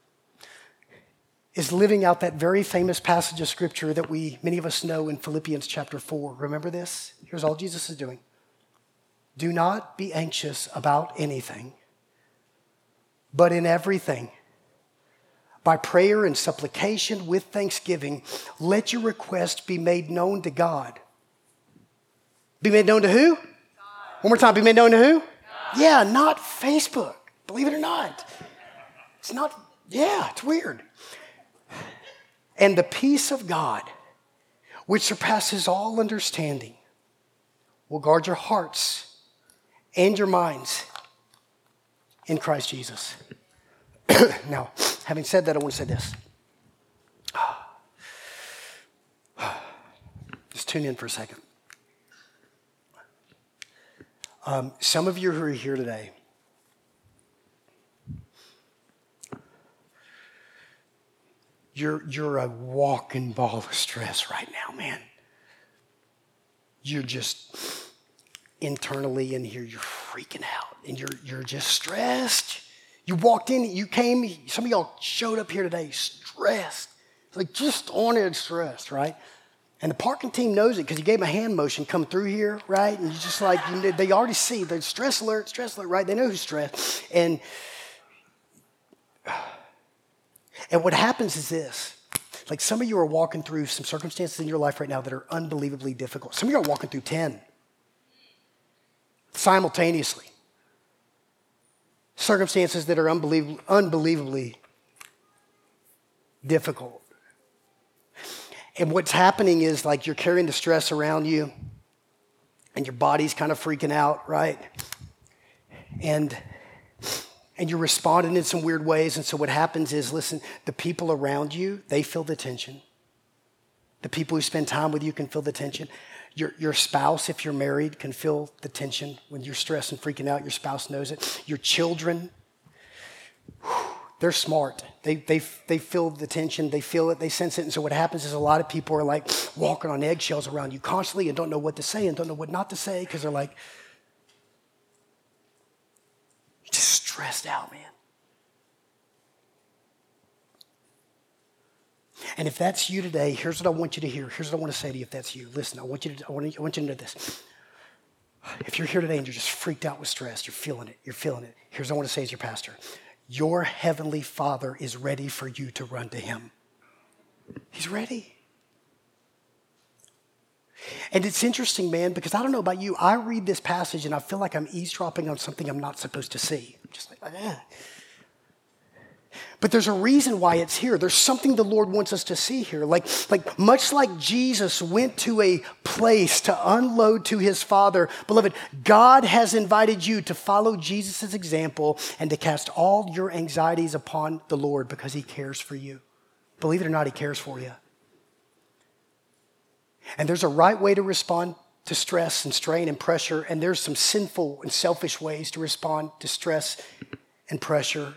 S1: is living out that very famous passage of scripture that we, many of us know in Philippians chapter four. Remember this? Here's all Jesus is doing. Do not be anxious about anything, but in everything, by prayer and supplication with thanksgiving, let your request be made known to God. Be made known to who? God. One more time, be made known to who? God. Yeah, not Facebook. Believe it or not. It's not, yeah, it's weird. And the peace of God, which surpasses all understanding, will guard your hearts and your minds in Christ Jesus. Now, having said that, I want to say this. Just tune in for a second. Um, some of you who are here today, you're, you're a walking ball of stress right now, man. you're just internally in here, you're freaking out and you're, you're just stressed. You walked in, you came, some of y'all showed up here today stressed, like just on edge stressed, right? And the parking team knows it because you gave them a hand motion, come through here, right? And you just like, you, they already see, the stress alert, stress alert, right? They know who's stressed. And, and what happens is this. Like some of you are walking through some circumstances in your life right now that are unbelievably difficult. Some of you are walking through ten simultaneously. Circumstances that are unbelievably, unbelievably difficult. And what's happening is like you're carrying the stress around you and your body's kind of freaking out, right? And, and you're responding in some weird ways. And so what happens is, listen, the people around you, they feel the tension. The people who spend time with you can feel the tension. Your, your spouse, if you're married, can feel the tension. When you're stressed and freaking out, your spouse knows it. Your children, whew, they're smart. They, they, they feel the tension. They feel it. They sense it. And so what happens is a lot of people are like walking on eggshells around you constantly and don't know what to say and don't know what not to say because they're like, just stressed out, man. And if that's you today, here's what I want you to hear. Here's what I want to say to you if that's you. Listen, I want you to, I want you, I want you to know this. If you're here today and you're just freaked out with stress, you're feeling it, you're feeling it. Here's what I want to say as your pastor. Your heavenly Father is ready for you to run to him. He's ready. And it's interesting, man, because I don't know about you. I read this passage and I feel like I'm eavesdropping on something I'm not supposed to see. I'm just like, eh. But there's a reason why it's here. There's something the Lord wants us to see here. Like, like much like Jesus went to a place to unload to his Father, beloved, God has invited you to follow Jesus' example and to cast all your anxieties upon the Lord because he cares for you. Believe it or not, he cares for you. And there's a right way to respond to stress and strain and pressure, and there's some sinful and selfish ways to respond to stress and pressure.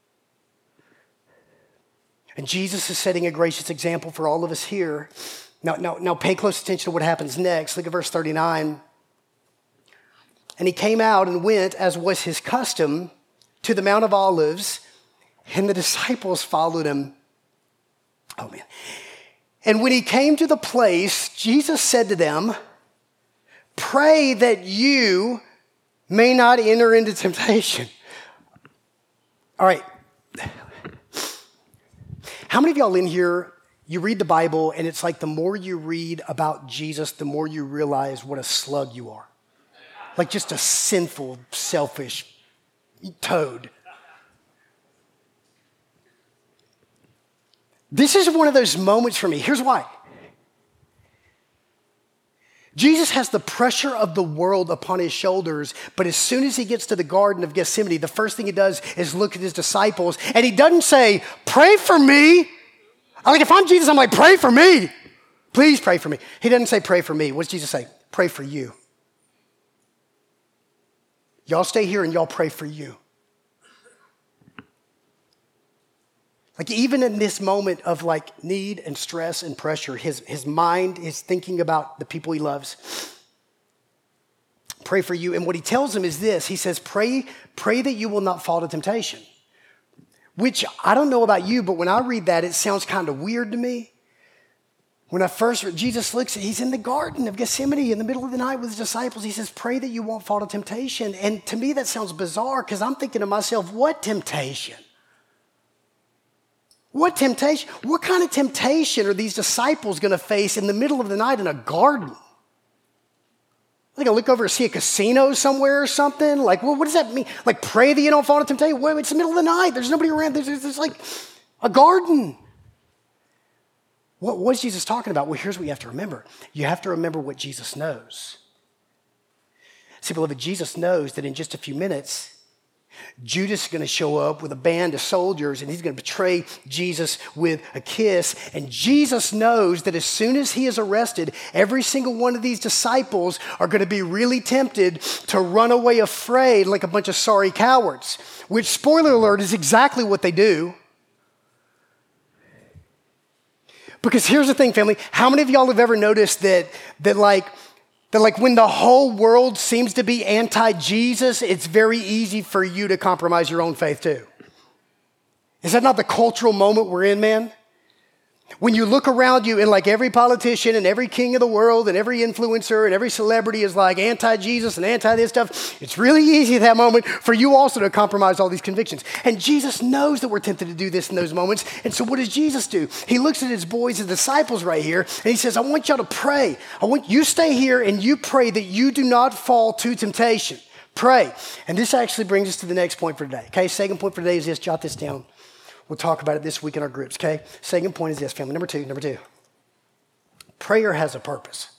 S1: And Jesus is setting a gracious example for all of us here. Now, now, now pay close attention to what happens next. Look at verse thirty-nine. And he came out and went, as was his custom, to the Mount of Olives, and the disciples followed him. Oh, man. And when he came to the place, Jesus said to them, pray that you may not enter into temptation. All right. How many of y'all in here, you read the Bible and it's like the more you read about Jesus, the more you realize what a slug you are. Like just a sinful, selfish toad. This is one of those moments for me. Here's why. Jesus has the pressure of the world upon his shoulders, but as soon as he gets to the Garden of Gethsemane, the first thing he does is look at his disciples, and he doesn't say, pray for me. Like if I'm Jesus, I'm like, pray for me. Please pray for me. He doesn't say, pray for me. What does Jesus say? Pray for you. Y'all stay here and y'all pray for you. Like even in this moment of like need and stress and pressure, his, his mind is thinking about the people he loves. Pray for you. And what he tells them is this. He says, pray, pray that you will not fall to temptation. Which I don't know about you, but when I read that, it sounds kind of weird to me. When I first read, Jesus looks, he's in the Garden of Gethsemane in the middle of the night with his disciples. He says, pray that you won't fall to temptation. And to me, that sounds bizarre because I'm thinking to myself, what temptation? What temptation? What kind of temptation are these disciples going to face in the middle of the night in a garden? Are they going to look over and see a casino somewhere or something? Like, well, what does that mean? Like, pray that you don't fall into temptation? Well, it's the middle of the night. There's nobody around. There's, there's like a garden. What, what is Jesus talking about? Well, here's what you have to remember. You have to remember what Jesus knows. See, beloved, Jesus knows that in just a few minutes, Judas is going to show up with a band of soldiers and he's going to betray Jesus with a kiss. And Jesus knows that as soon as he is arrested, every single one of these disciples are going to be really tempted to run away afraid like a bunch of sorry cowards, which, spoiler alert, is exactly what they do. Because here's the thing, family. How many of y'all have ever noticed that, that like That like when the whole world seems to be anti-Jesus, it's very easy for you to compromise your own faith too. Is that not the cultural moment we're in, man? When you look around you and like every politician and every king of the world and every influencer and every celebrity is like anti-Jesus and anti-this stuff, it's really easy at that moment for you also to compromise all these convictions. And Jesus knows that we're tempted to do this in those moments. And so what does Jesus do? He looks at his boys, his disciples right here, and he says, I want y'all to pray. I want you stay here and you pray that you do not fall to temptation. Pray. And this actually brings us to the next point for today. Okay, second point for today is this. Jot this down. We'll talk about it this week in our groups, okay? Second point is this, family. Number two, number two. Prayer has a purpose.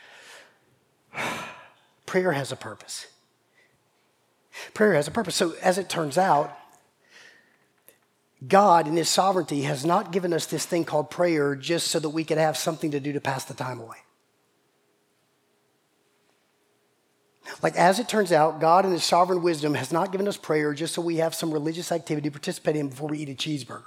S1: Prayer has a purpose. Prayer has a purpose. So as it turns out, God in his sovereignty has not given us this thing called prayer just so that we could have something to do to pass the time away. Like as it turns out, God in his sovereign wisdom has not given us prayer just so we have some religious activity to participate in before we eat a cheeseburger.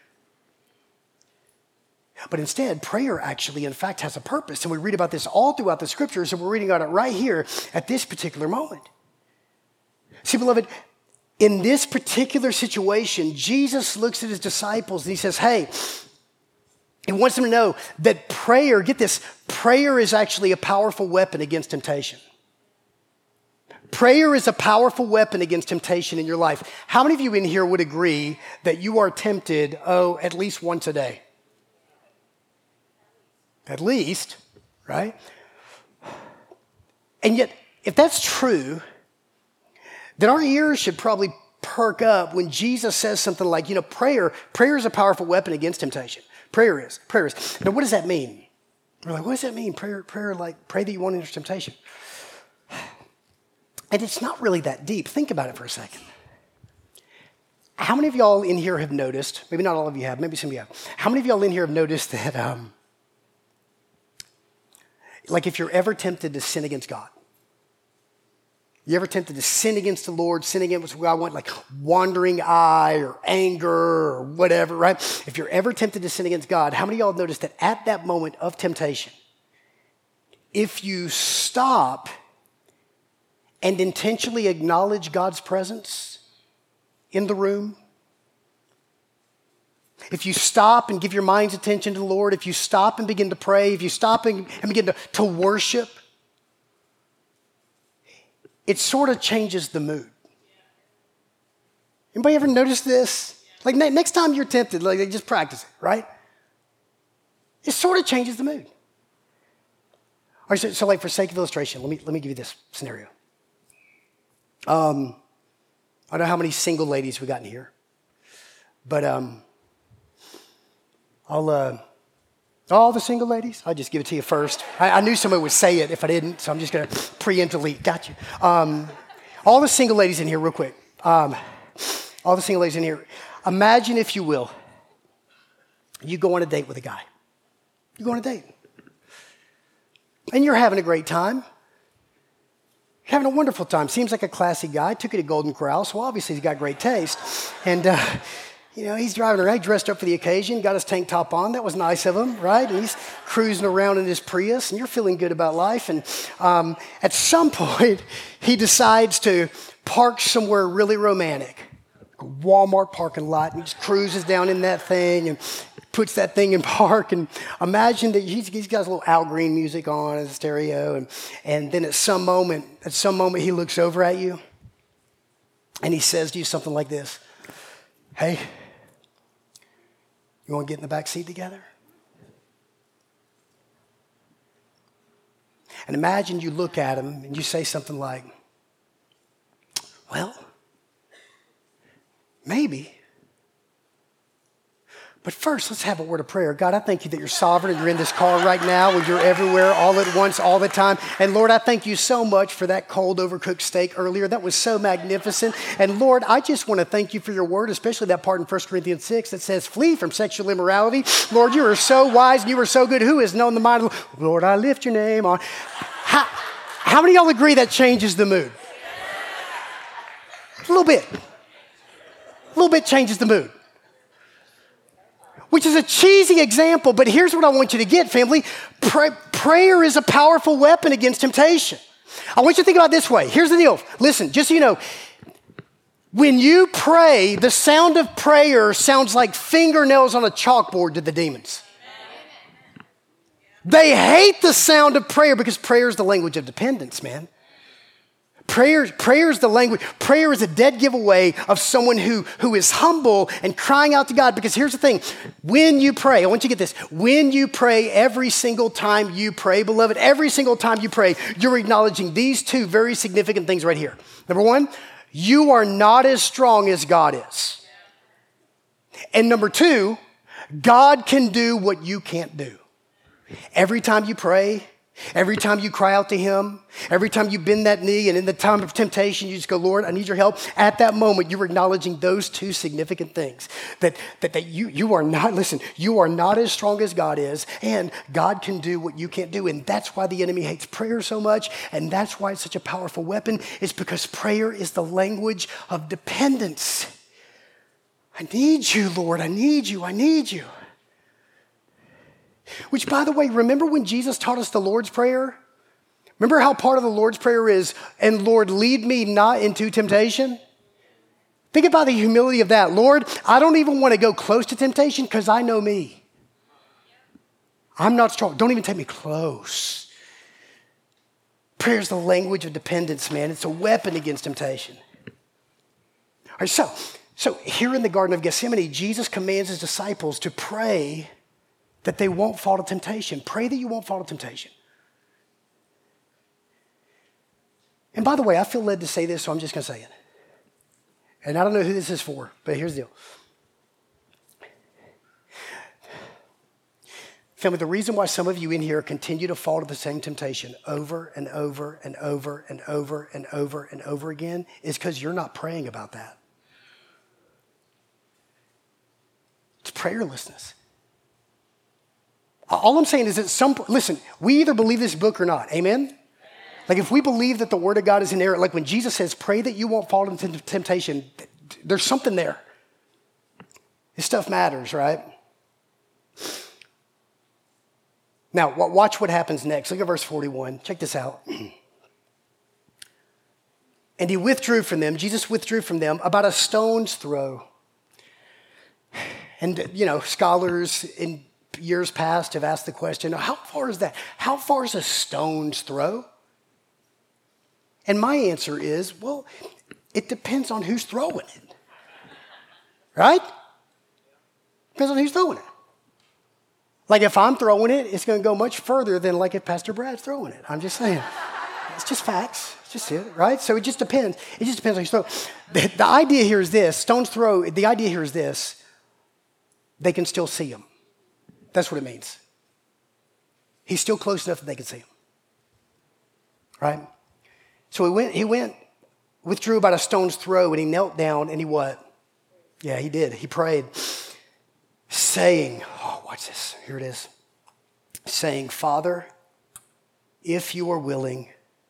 S1: But instead, prayer actually, in fact, has a purpose. And we read about this all throughout the scriptures, and we're reading about it right here at this particular moment. See, beloved, in this particular situation, Jesus looks at his disciples and he says, hey, he wants them to know that prayer, get this, prayer is actually a powerful weapon against temptation. Prayer is a powerful weapon against temptation in your life. How many of you in here would agree that you are tempted, oh, at least once a day? At least, right? And yet, if that's true, then our ears should probably perk up when Jesus says something like, you know, prayer, prayer is a powerful weapon against temptation. Prayer is, prayer is. Now, what does that mean? We're like, what does that mean? Prayer, prayer, like, pray that you won't enter temptation. And it's not really that deep. Think about it for a second. How many of y'all in here have noticed, maybe not all of you have, maybe some of you have, how many of y'all in here have noticed that, um, like if you're ever tempted to sin against God, you ever tempted to sin against the Lord, sin against what God wants, like wandering eye or anger or whatever, right? If you're ever tempted to sin against God, how many of y'all have noticed that at that moment of temptation, if you stop and intentionally acknowledge God's presence in the room, if you stop and give your mind's attention to the Lord, if you stop and begin to pray, if you stop and, and begin to, to worship, it sort of changes the mood. Anybody ever notice this? Like ne- next time you're tempted, like just practice it, right? It sort of changes the mood. All right, so, so like for sake of illustration, let me, let me give you this scenario. Um, I don't know how many single ladies we got in here, but um, I'll, uh, all the single ladies, I'll just give it to you first. I, I knew somebody would say it if I didn't, so I'm just going to preemptively, got you. Um, all the single ladies in here, real quick. Um, all the single ladies in here. Imagine, if you will, you go on a date with a guy. You go on a date. And you're having a great time. Having a wonderful time. Seems like a classy guy. Took you to Golden Corral, so obviously he's got great taste. And, uh, you know, he's driving around, dressed up for the occasion, got his tank top on. That was nice of him, right? And he's cruising around in his Prius, and you're feeling good about life. And um, at some point, he decides to park somewhere really romantic. A Walmart parking lot, and he just cruises down in that thing and puts that thing in park. And imagine that he's, he's got a little Al Green music on his stereo, and, and then at some moment, at some moment he looks over at you and he says to you something like this: hey, you want to get in the back seat together? And imagine you look at him and you say something like, well, maybe. But first, let's have a word of prayer. God, I thank you that you're sovereign and you're in this car right now and you're everywhere all at once, all the time. And Lord, I thank you so much for that cold, overcooked steak earlier. That was so magnificent. And Lord, I just want to thank you for your word, especially that part in First Corinthians six that says, flee from sexual immorality. Lord, you are so wise and you are so good. Who has known the mind of the Lord? Lord, I lift your name on. How, how many of y'all agree that changes the mood? A little bit. A little bit changes the mood. Which is a cheesy example, but here's what I want you to get, family. Pray, prayer is a powerful weapon against temptation. I want you to think about it this way. Here's the deal. Listen, just so you know, when you pray, the sound of prayer sounds like fingernails on a chalkboard to the demons. They hate the sound of prayer because prayer is the language of dependence, man. Prayer, prayer is the language. Prayer is a dead giveaway of someone who, who is humble and crying out to God. Because here's the thing. When you pray, I want you to get this. When you pray, every single time you pray, beloved, every single time you pray, you're acknowledging these two very significant things right here. Number one, you are not as strong as God is. And number two, God can do what you can't do. Every time you pray, every time you cry out to him, every time you bend that knee, and in the time of temptation, you just go, Lord, I need your help. At that moment, you're acknowledging those two significant things. That, that, that you, you are not, listen, you are not as strong as God is, and God can do what you can't do. And that's why the enemy hates prayer so much, and that's why it's such a powerful weapon, is because prayer is the language of dependence. I need you, Lord, I need you, I need you. Which, by the way, remember when Jesus taught us the Lord's Prayer? Remember how part of the Lord's Prayer is, and Lord, lead me not into temptation? Think about the humility of that. Lord, I don't even want to go close to temptation because I know me. I'm not strong. Don't even take me close. Prayer is the language of dependence, man. It's a weapon against temptation. All right, so, so here in the Garden of Gethsemane, Jesus commands his disciples to pray that they won't fall to temptation. Pray that you won't fall to temptation. And by the way, I feel led to say this, so I'm just going to say it. And I don't know who this is for, but here's the deal. Family, the reason why some of you in here continue to fall to the same temptation over and over and over and over and over and over again is because you're not praying about that. It's prayerlessness. All I'm saying is that some, listen, we either believe this book or not. Amen? Like if we believe that the word of God is inerrant, like when Jesus says, pray that you won't fall into temptation, there's something there. This stuff matters, right? Now, watch what happens next. Look at verse forty-one. Check this out. And he withdrew from them. Jesus withdrew from them about a stone's throw. And, you know, scholars in years past have asked the question, how far is that? How far is a stone's throw? And my answer is, well, it depends on who's throwing it. Right? Depends on who's throwing it. Like if I'm throwing it, it's going to go much further than like if Pastor Brad's throwing it. I'm just saying. It's just facts. It's just it, right? So it just depends. It just depends on who's throwing. The, the idea here is this. Stone's throw, the idea here is this. They can still see him. That's what it means. He's still close enough that they can see him. Right? So he went, he went, withdrew about a stone's throw, and he knelt down, and he what? Yeah, he did. He prayed, saying, oh, watch this. Here it is. Saying, Father, if you are willing,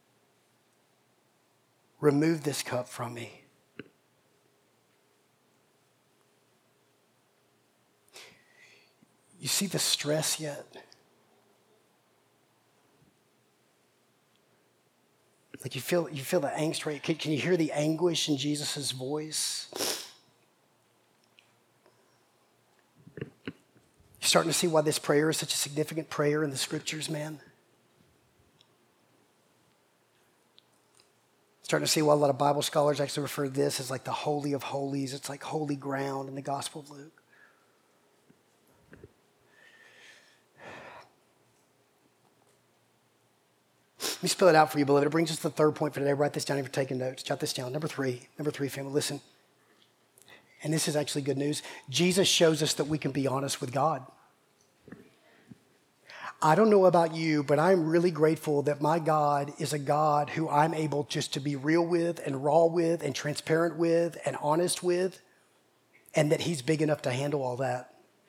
S1: remove this cup from me. You see the stress yet? Like you feel, you feel the angst, right? Can, can you hear the anguish in Jesus' voice? You're starting to see why this prayer is such a significant prayer in the scriptures, man. Starting to see why a lot of Bible scholars actually refer to this as like the Holy of Holies. It's like holy ground in the Gospel of Luke. Let me spell it out for you, beloved. It brings us to the third point for today. Write this down if you're taking notes. Jot this down. Number three. Number three, family. Listen. And this is actually good news. Jesus shows us that we can be honest with God. I don't know about you, but I'm really grateful that my God is a God who I'm able just to be real with and raw with and transparent with and honest with, and that he's big enough to handle all that.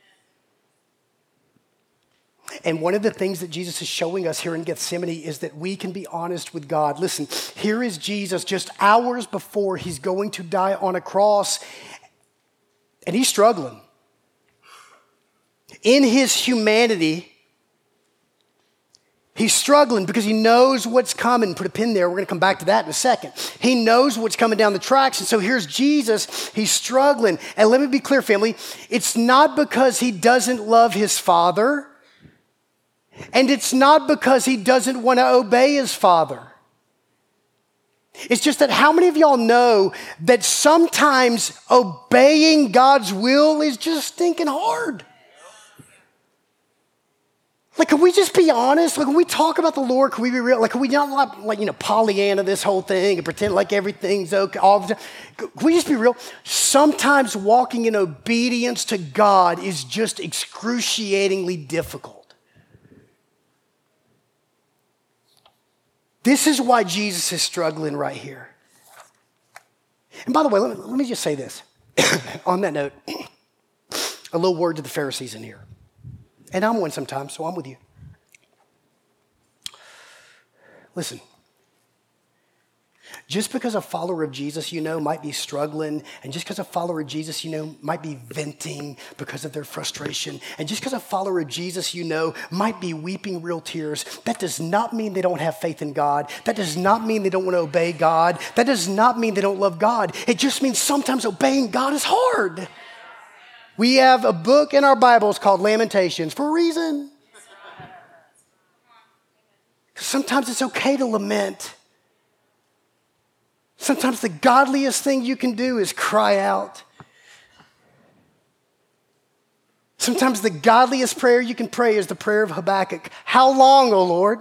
S1: And one of the things that Jesus is showing us here in Gethsemane is that we can be honest with God. Listen, here is Jesus just hours before he's going to die on a cross, and he's struggling. In his humanity, He's struggling because he knows what's coming. Put a pin there. We're going to come back to that in a second. He knows what's coming down the tracks. And so here's Jesus. He's struggling. And let me be clear, family. It's not because he doesn't love his Father. And it's not because he doesn't want to obey his Father. It's just that how many of y'all know that sometimes obeying God's will is just stinking hard? Like, can we just be honest? Like, when we talk about the Lord, can we be real? Like, can we not, like, you know, Pollyanna this whole thing and pretend like everything's okay all the time? Can we just be real? Sometimes walking in obedience to God is just excruciatingly difficult. This is why Jesus is struggling right here. And by the way, let me, let me just say this. On that note, a little word to the Pharisees in here. And I'm one sometimes, so I'm with you. Listen, just because a follower of Jesus, you know, might be struggling, and just because a follower of Jesus, you know, might be venting because of their frustration, and just because a follower of Jesus, you know, might be weeping real tears, that does not mean they don't have faith in God. That does not mean they don't want to obey God. That does not mean they don't love God. It just means sometimes obeying God is hard. We have a book in our Bibles called Lamentations for a reason. Sometimes it's okay to lament. Sometimes the godliest thing you can do is cry out. Sometimes the godliest prayer you can pray is the prayer of Habakkuk. How long, O Lord?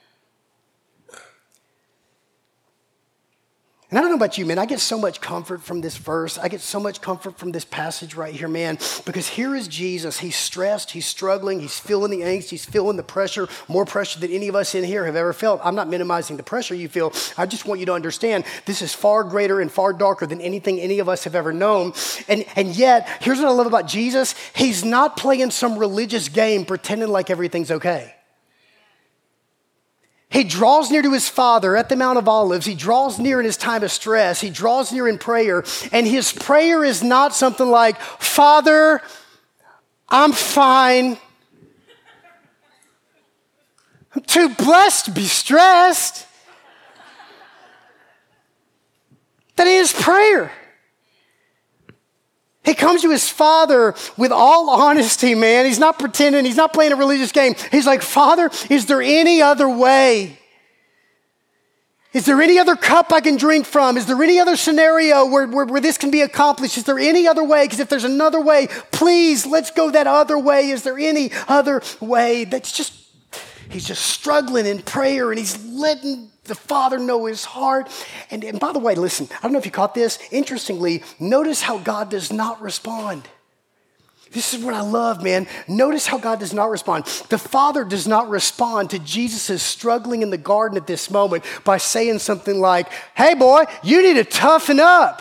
S1: And I don't know about you, man, I get so much comfort from this verse. I get so much comfort from this passage right here, man, because here is Jesus. He's stressed, he's struggling, he's feeling the angst, he's feeling the pressure, more pressure than any of us in here have ever felt. I'm not minimizing the pressure you feel. I just want you to understand this is far greater and far darker than anything any of us have ever known. And, and yet, here's what I love about Jesus. He's not playing some religious game pretending like everything's okay. He draws near to his Father at the Mount of Olives. He draws near in his time of stress. He draws near in prayer. And his prayer is not something like, Father, I'm fine. I'm too blessed to be stressed. That is prayer. He comes to his Father with all honesty, man. He's not pretending. He's not playing a religious game. He's like, Father, is there any other way? Is there any other cup I can drink from? Is there any other scenario where, where, where this can be accomplished? Is there any other way? Because if there's another way, please, let's go that other way. Is there any other way? That's just, he's just struggling in prayer, and he's letting the Father know his heart. And, and by the way, listen, I don't know if you caught this. Interestingly, notice how God does not respond. This is what I love, man. Notice how God does not respond. The Father does not respond to Jesus' struggling in the garden at this moment by saying something like, hey, boy, you need to toughen up.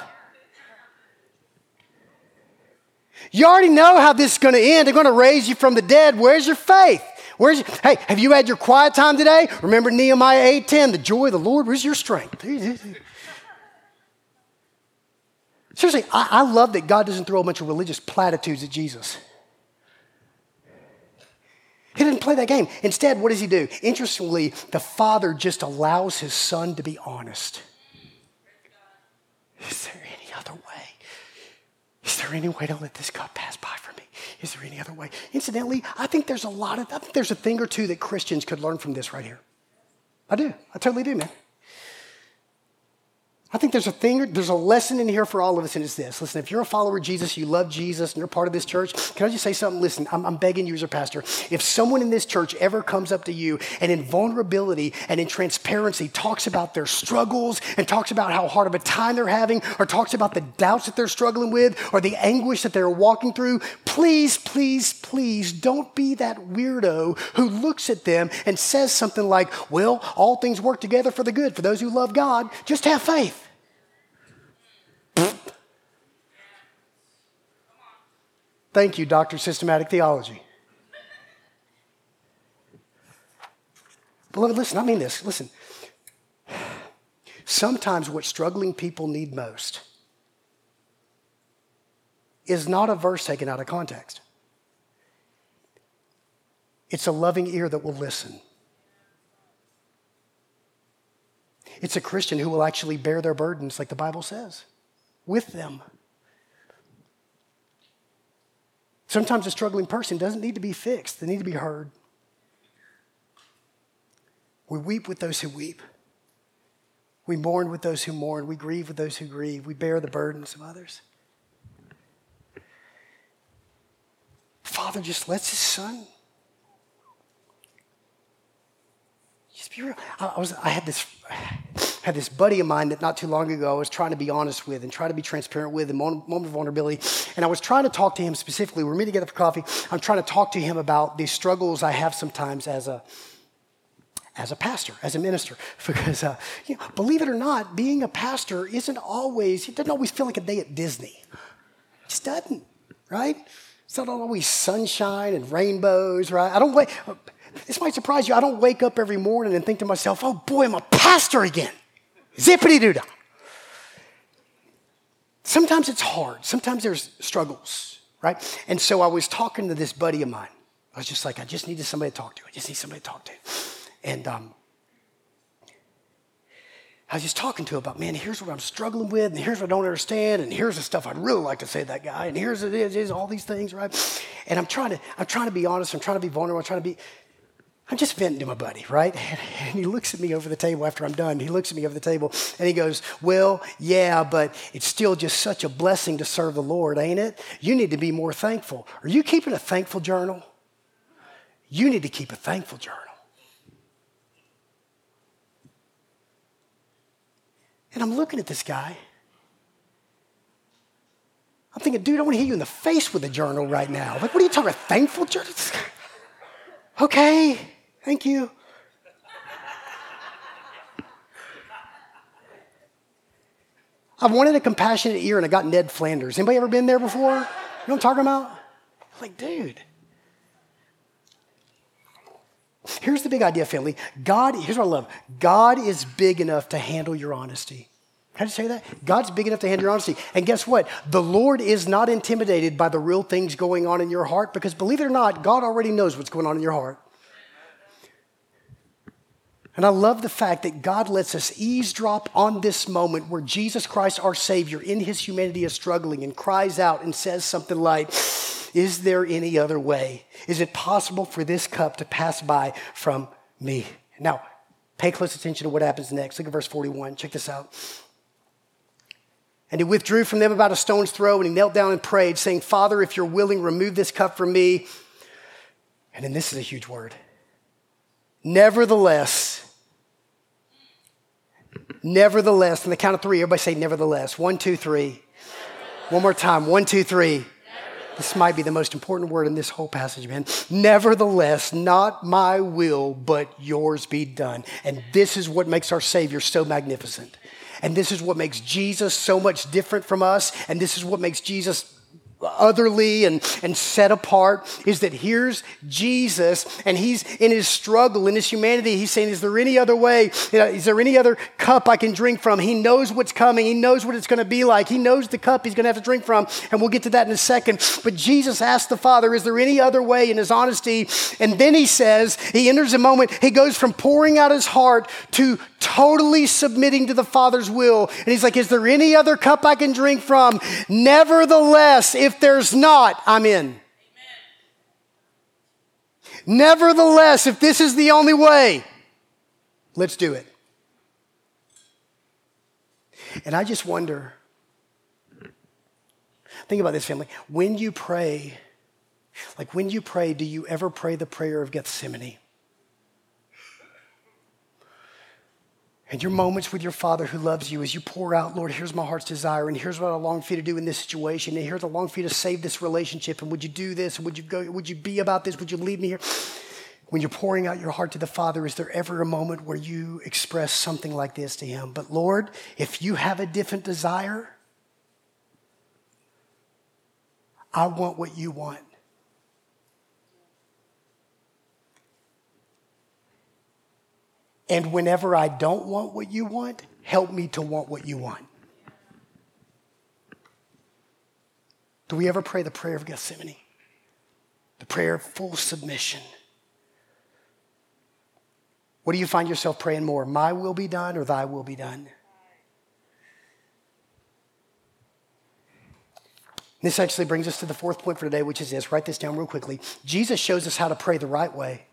S1: You already know how this is going to end. They're going to raise you from the dead. Where's your faith? Where's your, hey, have you had your quiet time today? Remember Nehemiah eight ten, the joy of the Lord, where's your strength? Seriously, I, I love that God doesn't throw a bunch of religious platitudes at Jesus. He didn't play that game. Instead, what does he do? Interestingly, the Father just allows his Son to be honest. Is there any other way? Is there any way to let this cup pass by for me? Is there any other way? Incidentally, I think there's a lot of, I think there's a thing or two that Christians could learn from this right here. I do. I totally do, man. I think there's a thing, there's a lesson in here for all of us, and it's this. Listen, if you're a follower of Jesus, you love Jesus, and you're part of this church, can I just say something? Listen, I'm, I'm begging you as a pastor. If someone in this church ever comes up to you and in vulnerability and in transparency talks about their struggles and talks about how hard of a time they're having or talks about the doubts that they're struggling with or the anguish that they're walking through, please, please, please don't be that weirdo who looks at them and says something like, well, all things work together for the good for those who love God. Just have faith. Thank you, Doctor Systematic Theology. Beloved, listen, I mean this. Listen. Sometimes what struggling people need most is not a verse taken out of context. It's a loving ear that will listen. It's a Christian who will actually bear their burdens, like the Bible says, with them. Sometimes a struggling person doesn't need to be fixed. They need to be heard. We weep with those who weep. We mourn with those who mourn. We grieve with those who grieve. We bear the burdens of others. Father just lets his son just be real. I, I was I had this had this buddy of mine that not too long ago I was trying to be honest with and try to be transparent with in a moment of vulnerability. And I was trying to talk to him specifically. We're meeting together for coffee. I'm trying to talk to him about these struggles I have sometimes as a as a pastor, as a minister. Because, uh, you know, believe it or not, being a pastor isn't always, it doesn't always feel like a day at Disney. It just doesn't, right? It's not always sunshine and rainbows, right? I don't wait. This might surprise you. I don't wake up every morning and think to myself, oh boy, I'm a pastor again. Zippity-doo-dah. Sometimes it's hard. Sometimes there's struggles, right? And so I was talking to this buddy of mine. I was just like, I just needed somebody to talk to. I just need somebody to talk to. And um, I was just talking to him about, man, here's what I'm struggling with, and here's what I don't understand, and here's the stuff I'd really like to say to that guy, and here's it is, all these things, right? And I'm trying to, I'm trying to be honest, I'm trying to be vulnerable, I'm trying to be, I'm just venting to my buddy, right? And, and he looks at me over the table after I'm done. He looks at me over the table, and he goes, well, yeah, but it's still just such a blessing to serve the Lord, ain't it? You need to be more thankful. Are you keeping a thankful journal? You need to keep a thankful journal. And I'm looking at this guy. I'm thinking, dude, I want to hit you in the face with a journal right now. Like, what are you talking about, thankful journal? Okay, thank you. I've wanted a compassionate ear and I got Ned Flanders. Anybody ever been there before? You know what I'm talking about? Like, dude. Here's the big idea, family. God, here's what I love. God is big enough to handle your honesty. Can I just say that? God's big enough to handle your honesty. And guess what? The Lord is not intimidated by the real things going on in your heart because believe it or not, God already knows what's going on in your heart. And I love the fact that God lets us eavesdrop on this moment where Jesus Christ, our Savior, in his humanity is struggling and cries out and says something like, is there any other way? Is it possible for this cup to pass by from me? Now, pay close attention to what happens next. Look at verse forty-one. Check this out. And he withdrew from them about a stone's throw, and he knelt down and prayed, saying, Father, if you're willing, remove this cup from me. And then this is a huge word. Nevertheless, nevertheless, on the count of three, everybody say nevertheless. One, two, three. One more time. One, two, three. This might be the most important word in this whole passage, man. Nevertheless, not my will, but yours be done. And this is what makes our Savior so magnificent. And this is what makes Jesus so much different from us. And this is what makes Jesus otherly and, and set apart, is that here's Jesus, and he's in his struggle, in his humanity. He's saying, is there any other way? You know, is there any other cup I can drink from? He knows what's coming. He knows what it's going to be like. He knows the cup he's going to have to drink from, and we'll get to that in a second. But Jesus asked the Father, is there any other way, in his honesty? And then he says, he enters a moment, he goes from pouring out his heart to totally submitting to the Father's will. And he's like, is there any other cup I can drink from? Nevertheless, if there's not, I'm in. Amen. Nevertheless, if this is the only way, let's do it. And I just wonder, think about this, family. When you pray, like when you pray, do you ever pray the prayer of Gethsemane? And your moments with your Father who loves you as you pour out, Lord, here's my heart's desire, and here's what I long for you to do in this situation, and here's what I long for you to save this relationship, and would you do this, and would you go, would you be about this, would you lead me here? When you're pouring out your heart to the Father, is there ever a moment where you express something like this to him? But Lord, if you have a different desire, I want what you want. And whenever I don't want what you want, help me to want what you want. Do we ever pray the prayer of Gethsemane? The prayer of full submission. What do you find yourself praying more? My will be done or thy will be done? This actually brings us to the fourth point for today, which is this. Write this down real quickly. Jesus shows us how to pray the right way.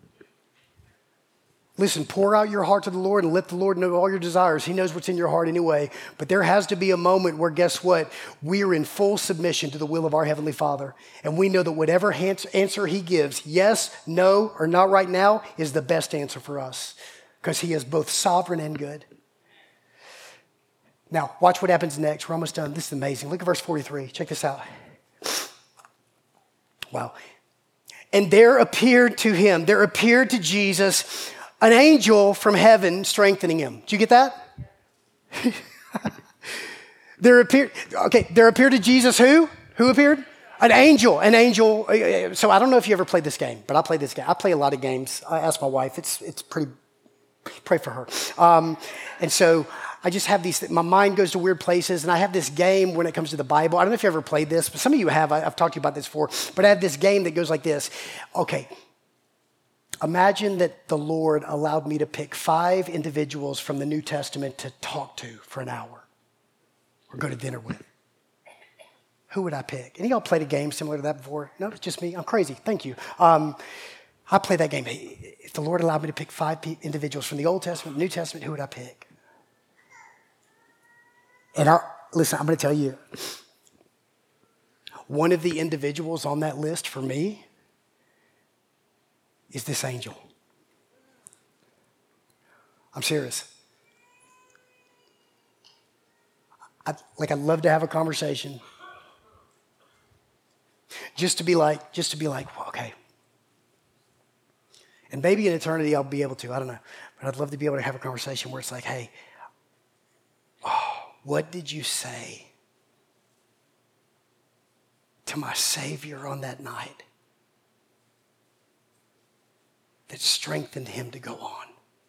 S1: Listen, pour out your heart to the Lord and let the Lord know all your desires. He knows what's in your heart anyway. But there has to be a moment where, guess what? We're in full submission to the will of our Heavenly Father. And we know that whatever answer He gives, yes, no, or not right now, is the best answer for us. Because He is both sovereign and good. Now, watch what happens next. We're almost done. This is amazing. Look at verse forty-three. Check this out. Wow. And there appeared to him, there appeared to Jesus an angel from heaven strengthening him. Did you get that? there appeared, okay, there appeared to Jesus who? Who appeared? An angel, an angel. So I don't know if you ever played this game, but I play this game. I play a lot of games. I asked my wife. It's it's pretty, pray for her. Um, and so I just have these, my mind goes to weird places, and I have this game when it comes to the Bible. I don't know if you ever played this, but some of you have. I, I've talked to you about this before. But I have this game that goes like this. Okay, imagine that the Lord allowed me to pick five individuals from the New Testament to talk to for an hour or go to dinner with. Who would I pick? Any of y'all played a game similar to that before? No, it's just me. I'm crazy. Thank you. Um, I play that game. If the Lord allowed me to pick five individuals from the Old Testament, New Testament, who would I pick? And I, listen, I'm going to tell you, one of the individuals on that list for me is this angel. I'm serious. I, like, I'd love to have a conversation. Just to be like, just to be like, well, okay. And maybe in eternity I'll be able to, I don't know. But I'd love to be able to have a conversation where it's like, hey, oh, what did you say to my Savior on that night that strengthened him to go on?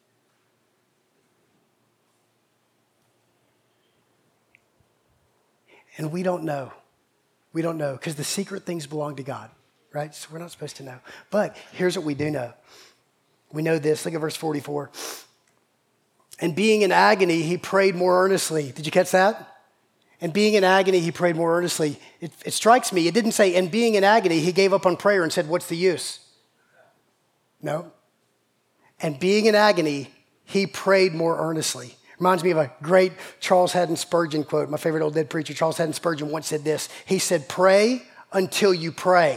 S1: And we don't know. We don't know because the secret things belong to God, right? So we're not supposed to know. But here's what we do know. We know this. Look at verse forty-four. And being in agony, he prayed more earnestly. Did you catch that? And being in agony, he prayed more earnestly. It, it strikes me, it didn't say, and being in agony, he gave up on prayer and said, what's the use? No. And being in agony, he prayed more earnestly. Reminds me of a great Charles Haddon Spurgeon quote. My favorite old dead preacher, Charles Haddon Spurgeon, once said this. He said, pray until you pray.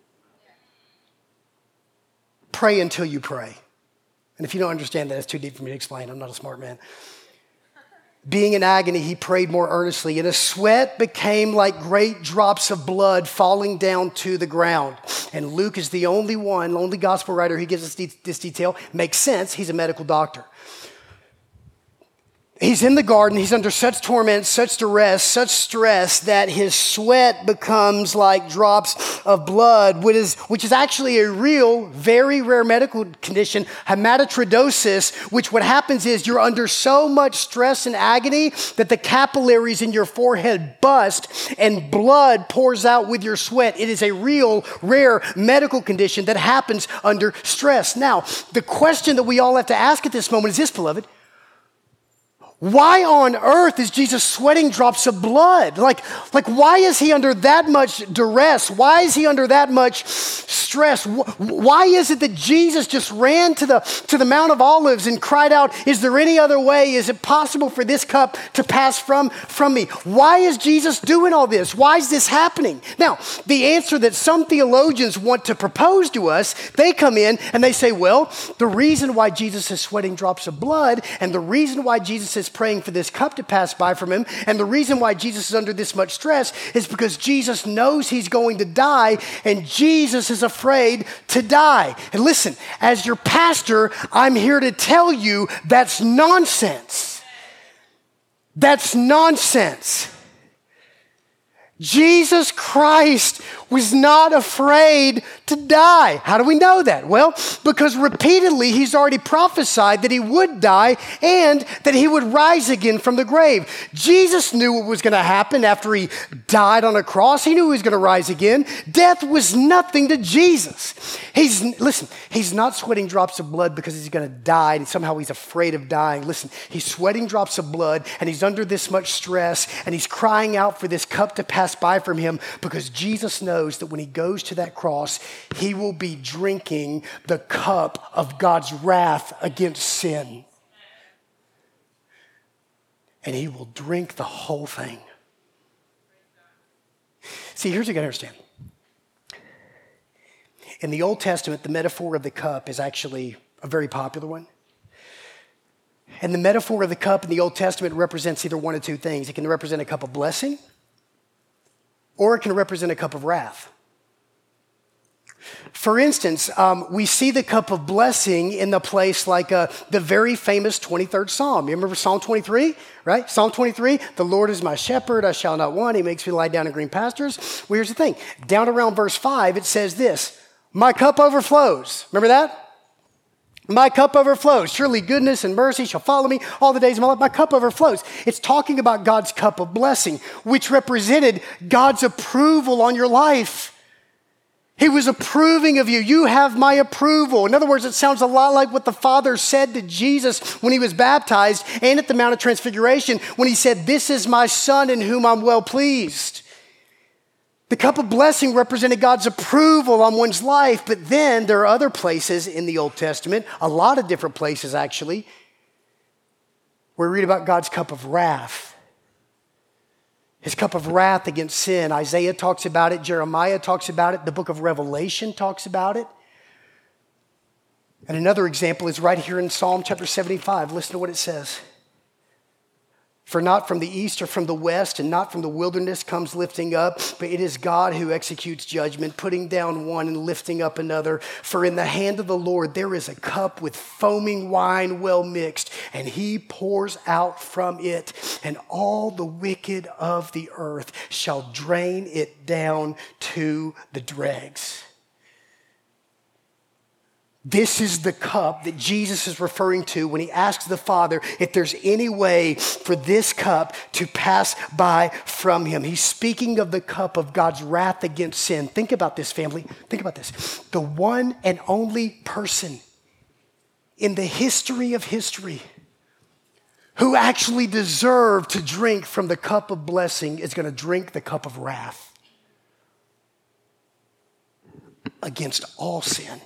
S1: Pray until you pray. And if you don't understand that, it's too deep for me to explain. I'm not a smart man. Being in agony, he prayed more earnestly, and his sweat became like great drops of blood falling down to the ground. And Luke is the only one, only gospel writer who gives us this detail. Makes sense. He's a medical doctor. He's in the garden. He's under such torment, such duress, such stress that his sweat becomes like drops of blood, which is, which is actually a real, very rare medical condition, hematotridosis, which what happens is you're under so much stress and agony that the capillaries in your forehead bust and blood pours out with your sweat. It is a real, rare medical condition that happens under stress. Now, the question that we all have to ask at this moment is this, beloved. Why on earth is Jesus sweating drops of blood? Like, like why is he under that much duress? Why is he under that much stress? Why is it that Jesus just ran to the, to the Mount of Olives and cried out, is there any other way? Is it possible for this cup to pass from, from me? Why is Jesus doing all this? Why is this happening? Now, the answer that some theologians want to propose to us, they come in and they say, well, the reason why Jesus is sweating drops of blood and the reason why Jesus is praying for this cup to pass by from him, and the reason why Jesus is under this much stress is because Jesus knows he's going to die, and Jesus is afraid to die. And listen, as your pastor, I'm here to tell you that's nonsense. That's nonsense. Jesus Christ was not afraid to die. How do we know that? Well, because repeatedly he's already prophesied that he would die and that he would rise again from the grave. Jesus knew what was going to happen after he died on a cross. He knew he was going to rise again. Death was nothing to Jesus. He's, listen, he's not sweating drops of blood because he's going to die and somehow he's afraid of dying. Listen, he's sweating drops of blood and he's under this much stress and he's crying out for this cup to pass by from him because Jesus knows that when he goes to that cross, he will be drinking the cup of God's wrath against sin. And he will drink the whole thing. See, here's what you got to understand. In the Old Testament, the metaphor of the cup is actually a very popular one. And the metaphor of the cup in the Old Testament represents either one of two things. It can represent a cup of blessing, or it can represent a cup of wrath. For instance, um, we see the cup of blessing in the place like uh, the very famous twenty-third Psalm. You remember Psalm twenty-three, right? Psalm twenty-three, the Lord is my shepherd, I shall not want. He makes me lie down in green pastures. Well, here's the thing. Down around verse five, it says this, my cup overflows. Remember that? My cup overflows. Surely goodness and mercy shall follow me all the days of my life. My cup overflows. It's talking about God's cup of blessing, which represented God's approval on your life. He was approving of you. You have my approval. In other words, it sounds a lot like what the Father said to Jesus when he was baptized and at the Mount of Transfiguration when he said, this is my Son in whom I'm well pleased. The cup of blessing represented God's approval on one's life, but then there are other places in the Old Testament, a lot of different places actually, where we read about God's cup of wrath. His cup of wrath against sin. Isaiah talks about it. Jeremiah talks about it. The book of Revelation talks about it. And another example is right here in Psalm chapter seventy-five. Listen to what it says. For not from the east or from the west and not from the wilderness comes lifting up, but it is God who executes judgment, putting down one and lifting up another. For in the hand of the Lord there is a cup with foaming wine well mixed, and he pours out from it, and all the wicked of the earth shall drain it down to the dregs. This is the cup that Jesus is referring to when he asks the Father if there's any way for this cup to pass by from him. He's speaking of the cup of God's wrath against sin. Think about this, family. Think about this. The one and only person in the history of history who actually deserved to drink from the cup of blessing is going to drink the cup of wrath against all sin.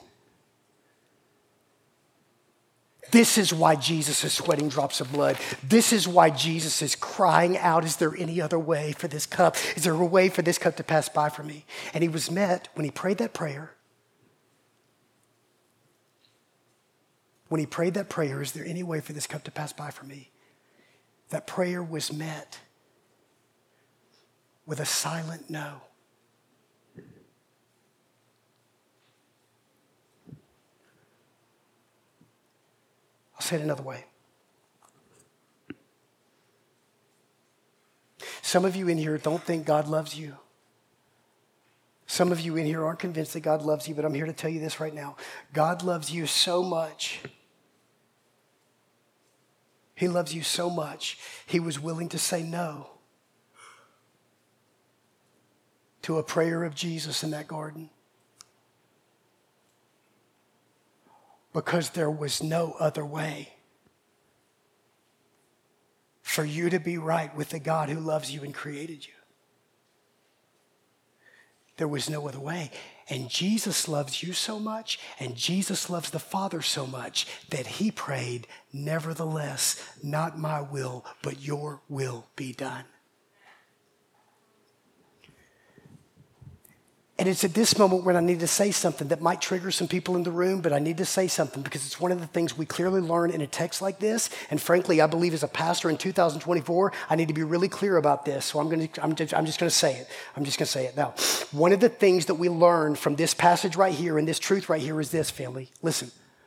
S1: This is why Jesus is sweating drops of blood. This is why Jesus is crying out, is there any other way for this cup? Is there a way for this cup to pass by for me? And he was met, when he prayed that prayer, when he prayed that prayer, is there any way for this cup to pass by for me? That prayer was met with a silent no. I'll say it another way. Some of you in here don't think God loves you. Some of you in here aren't convinced that God loves you, but I'm here to tell you this right now. God loves you so much. He loves you so much, he was willing to say no to a prayer of Jesus in that garden. Because there was no other way for you to be right with the God who loves you and created you. There was no other way. And Jesus loves you so much, and Jesus loves the Father so much, that he prayed, nevertheless, not my will, but your will be done. And it's at this moment when I need to say something that might trigger some people in the room, but I need to say something because it's one of the things we clearly learn in a text like this. And frankly, I believe as a pastor in two thousand twenty-four, I need to be really clear about this. So I'm going to, I'm just, I'm just going to say it. I'm just going to say it. Now, one of the things that we learn from this passage right here and this truth right here is this, family. Listen.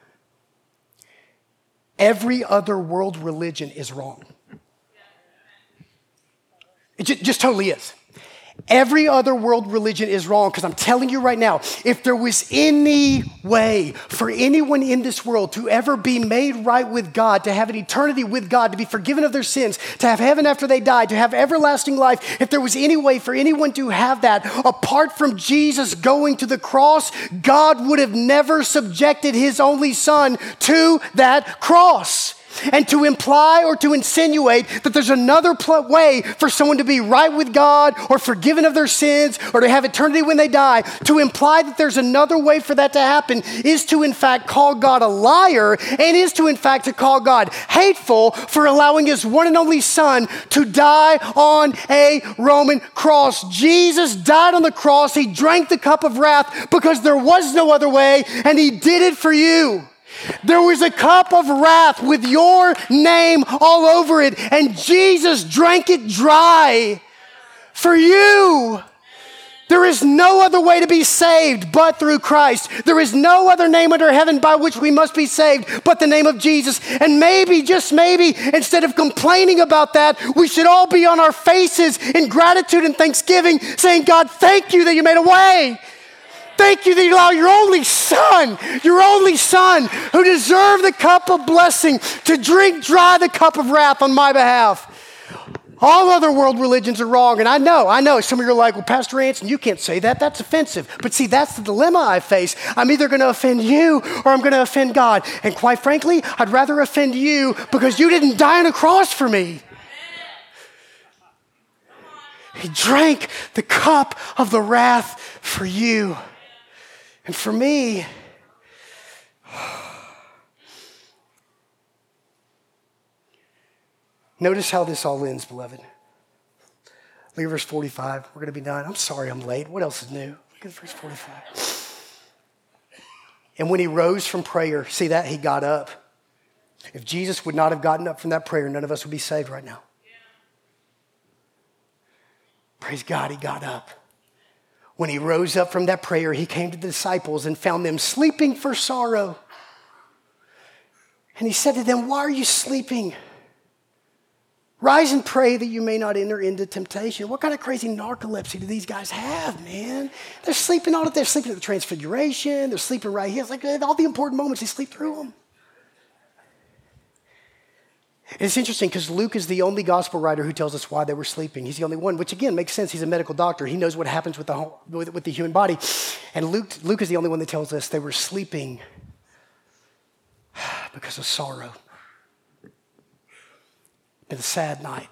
S1: Every other world religion is wrong. It just, just totally is. Every other world religion is wrong, because I'm telling you right now, if there was any way for anyone in this world to ever be made right with God, to have an eternity with God, to be forgiven of their sins, to have heaven after they die, to have everlasting life, if there was any way for anyone to have that, apart from Jesus going to the cross, God would have never subjected his only son to that cross. And to imply or to insinuate that there's another pl- way for someone to be right with God or forgiven of their sins or to have eternity when they die, to imply that there's another way for that to happen is to in fact call God a liar, and is to in fact to call God hateful for allowing his one and only son to die on a Roman cross. Jesus died on the cross. He drank the cup of wrath because there was no other way, and he did it for you. There was a cup of wrath with your name all over it, and Jesus drank it dry for you. There is no other way to be saved but through Christ. There is no other name under heaven by which we must be saved but the name of Jesus. And maybe, just maybe, instead of complaining about that, we should all be on our faces in gratitude and thanksgiving, saying, God, thank you that you made a way. Thank you that you allow your only son, your only son who deserved the cup of blessing to drink dry the cup of wrath on my behalf. All other world religions are wrong. And I know, I know some of you are like, well, Pastor Anson, you can't say that. That's offensive. But see, that's the dilemma I face. I'm either going to offend you or I'm going to offend God. And quite frankly, I'd rather offend you because you didn't die on a cross for me. He drank the cup of the wrath for you. And for me, notice how this all ends, beloved. Look at verse forty-five. We're going to be done. I'm sorry I'm late. What else is new? Look at verse forty-five. And when he rose from prayer, see that? He got up. If Jesus would not have gotten up from that prayer, none of us would be saved right now. Praise God, he got up. When he rose up from that prayer, he came to the disciples and found them sleeping for sorrow. And he said to them, why are you sleeping? Rise and pray that you may not enter into temptation. What kind of crazy narcolepsy do these guys have, man? They're sleeping on it. They're sleeping at the transfiguration. They're sleeping right here. It's like all the important moments, they sleep through them. And it's interesting because Luke is the only gospel writer who tells us why they were sleeping. He's the only one, which again makes sense. He's a medical doctor. He knows what happens with the, with, with the human body. And Luke, Luke is the only one that tells us they were sleeping because of sorrow. It's been a sad night.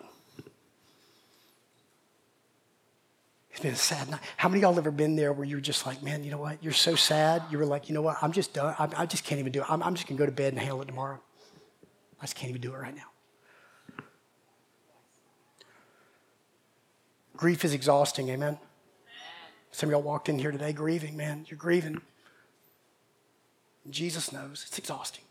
S1: It's been a sad night. How many of y'all ever been there where you're just like, man, you know what? You're so sad. You were like, you know what? I'm just done. I, I just can't even do it. I'm, I'm just going to go to bed and handle it tomorrow. I just can't even do it right now. Grief is exhausting, amen? Some of y'all walked in here today grieving, man. You're grieving. Jesus knows it's exhausting.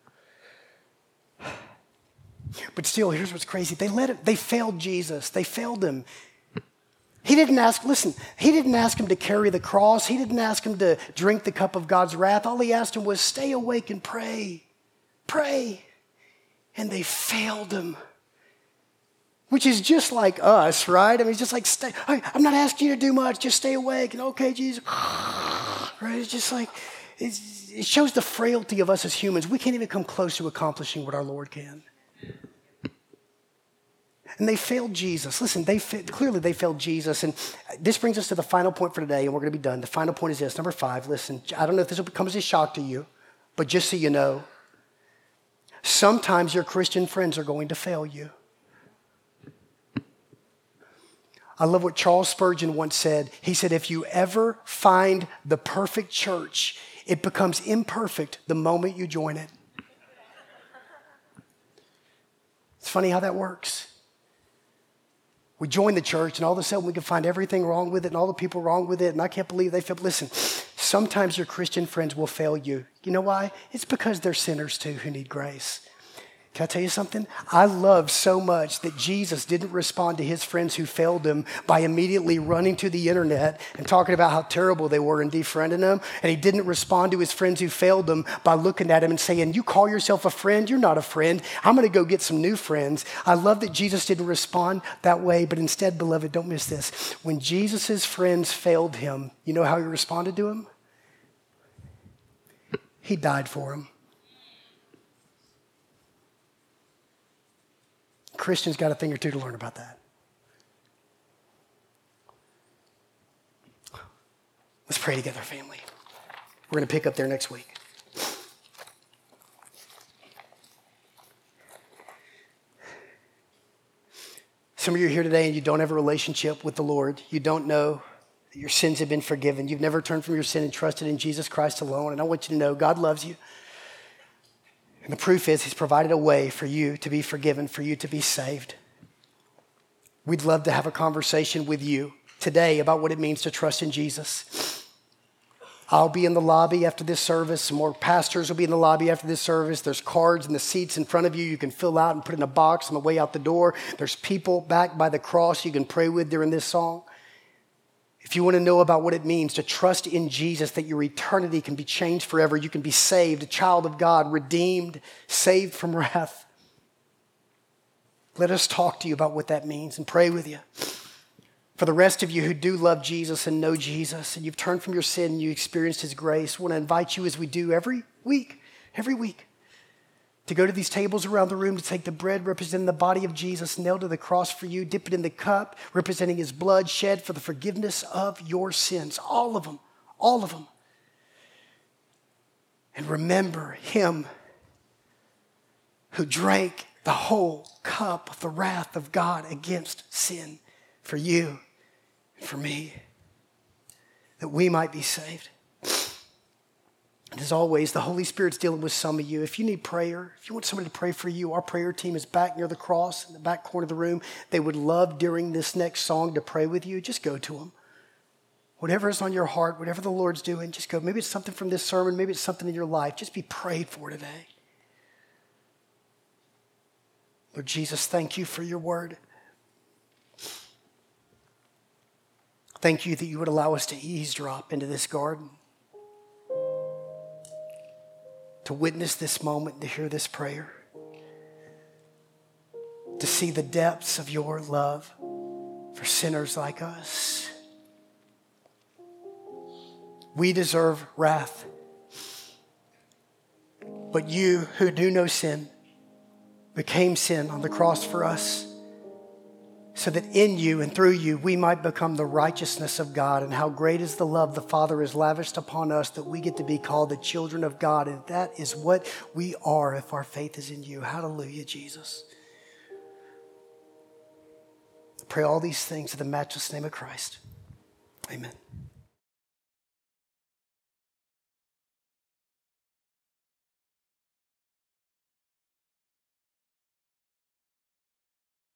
S1: But still, here's what's crazy. They let it, they failed Jesus. They failed him. He didn't ask, listen, he didn't ask him to carry the cross. He didn't ask him to drink the cup of God's wrath. All he asked him was stay awake and pray. Pray. And they failed him. Which is just like us, right? I mean, it's just like, stay, I'm not asking you to do much. Just stay awake. And okay, Jesus. Right? It's just like, it's, it shows the frailty of us as humans. We can't even come close to accomplishing what our Lord can. And they failed Jesus. Listen, they fa- clearly they failed Jesus. And this brings us to the final point for today, and we're going to be done. The final point is this. Number five, listen, I don't know if this will come as a shock to you, but just so you know, sometimes your Christian friends are going to fail you. I love what Charles Spurgeon once said. He said, if you ever find the perfect church, it becomes imperfect the moment you join it. It's funny how that works. We join the church and all of a sudden we can find everything wrong with it and all the people wrong with it. And I can't believe they fail. Listen, sometimes your Christian friends will fail you. You know why? It's because they're sinners too who need grace. Can I tell you something? I love so much that Jesus didn't respond to his friends who failed him by immediately running to the internet and talking about how terrible they were and defriending them. And he didn't respond to his friends who failed him by looking at him and saying, you call yourself a friend? You're not a friend. I'm going to go get some new friends. I love that Jesus didn't respond that way, but instead, beloved, don't miss this. When Jesus' friends failed him, you know how he responded to him? He died for him. Christians got a thing or two to learn about that. Let's pray together, family. We're going to pick up there next week. Some of you are here today and you don't have a relationship with the Lord. You don't know that your sins have been forgiven. You've never turned from your sin and trusted in Jesus Christ alone. And I want you to know God loves you. And the proof is he's provided a way for you to be forgiven, for you to be saved. We'd love to have a conversation with you today about what it means to trust in Jesus. I'll be in the lobby after this service. Some more pastors will be in the lobby after this service. There's cards in the seats in front of you you can fill out and put in a box on the way out the door. There's people back by the cross you can pray with during this song. If you want to know about what it means to trust in Jesus, that your eternity can be changed forever, you can be saved, a child of God, redeemed, saved from wrath. Let us talk to you about what that means and pray with you. For the rest of you who do love Jesus and know Jesus, and you've turned from your sin and you experienced his grace, I want to invite you, as we do every week, every week, to go to these tables around the room to take the bread representing the body of Jesus nailed to the cross for you, dip it in the cup representing his blood shed for the forgiveness of your sins, all of them, all of them. And remember him who drank the whole cup of the wrath of God against sin for you and for me, that we might be saved. And as always, the Holy Spirit's dealing with some of you. If you need prayer, if you want somebody to pray for you, our prayer team is back near the cross in the back corner of the room. They would love during this next song to pray with you. Just go to them. Whatever is on your heart, whatever the Lord's doing, just go. Maybe it's something from this sermon. Maybe it's something in your life. Just be prayed for today. Lord Jesus, thank you for your word. Thank you that you would allow us to eavesdrop into this garden, to witness this moment, to hear this prayer, to see the depths of your love for sinners like us. We deserve wrath, but you who knew no sin became sin on the cross for us, so that in you and through you we might become the righteousness of God. And how great is the love the Father has lavished upon us that we get to be called the children of God. And that is what we are if our faith is in you. Hallelujah, Jesus. I pray all these things in the matchless name of Christ. Amen.